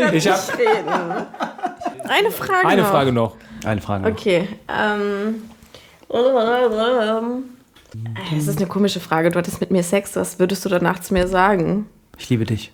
Eine Frage eine noch. Frage noch. Eine Frage noch. Okay. Es ist eine komische Frage. Du hattest mit mir Sex. Was würdest du danach zu mir sagen? Ich liebe dich.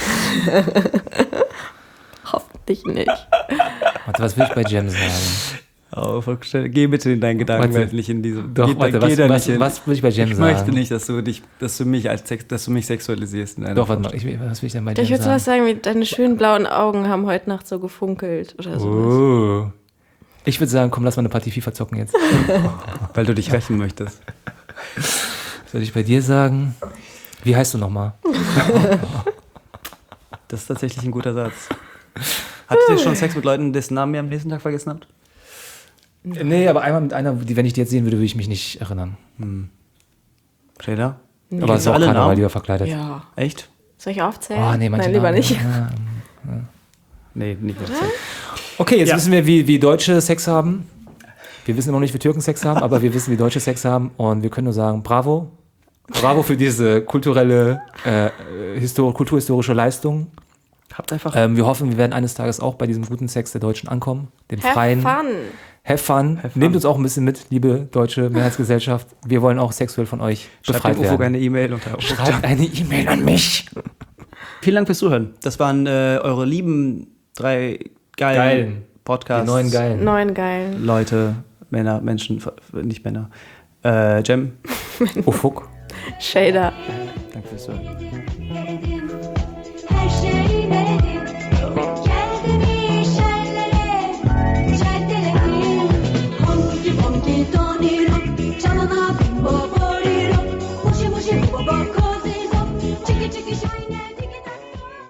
Hoffentlich nicht. Warte, was will ich bei Jem sagen? Oh, geh bitte in deinen Gedanken nicht in diese. Doch, warte, was will ich bei Jem sagen? Ich möchte nicht, dass du mich sexualisierst. In Doch, warte mal, was will ich denn bei Jem Ich würde sagen? sowas sagen wie, deine schönen blauen Augen haben heute Nacht so gefunkelt oder so. Ich würde sagen, komm, lass mal eine Partie FIFA zocken jetzt. Weil du dich rächen möchtest. Was soll ich bei dir sagen? Wie heißt du nochmal? Das ist tatsächlich ein guter Satz. Hattet ihr schon Sex mit Leuten, dessen Namen ihr am nächsten Tag vergessen habt? Nee, aber einmal mit einer, die, wenn ich die jetzt sehen würde, würde ich mich nicht erinnern. Shader? Nee. Aber es ist auch alle keiner, Namen? weil die war verkleidet. Ja. Echt? Soll ich aufzählen? Oh, nee, manche Nein, lieber Namen. nicht. Ja. Nee, nicht mehr. Okay, jetzt Ja. wissen wir, wie Deutsche Sex haben. Wir wissen noch nicht, wie Türken Sex haben, aber wir wissen, wie Deutsche Sex haben. Und wir können nur sagen, bravo. Bravo für diese kulturelle, kulturhistorische Leistung. Habt einfach. Wir hoffen, wir werden eines Tages auch bei diesem guten Sex der Deutschen ankommen. Dem freien. Have fun. Have fun. Have fun. Nehmt uns auch ein bisschen mit, liebe deutsche Mehrheitsgesellschaft. Wir wollen auch sexuell von euch Schreibt befreit dem Ufuk werden. eine E-Mail unter Schreibt eine E-Mail an mich. Vielen Dank fürs Zuhören. Das waren eure lieben 3 geilen Die Podcasts. 9 Geilen. 9 geil. Leute, Männer, Menschen, nicht Männer. Jem, Ufuk. Shader. danke fürs Zuhören. Her şey benim.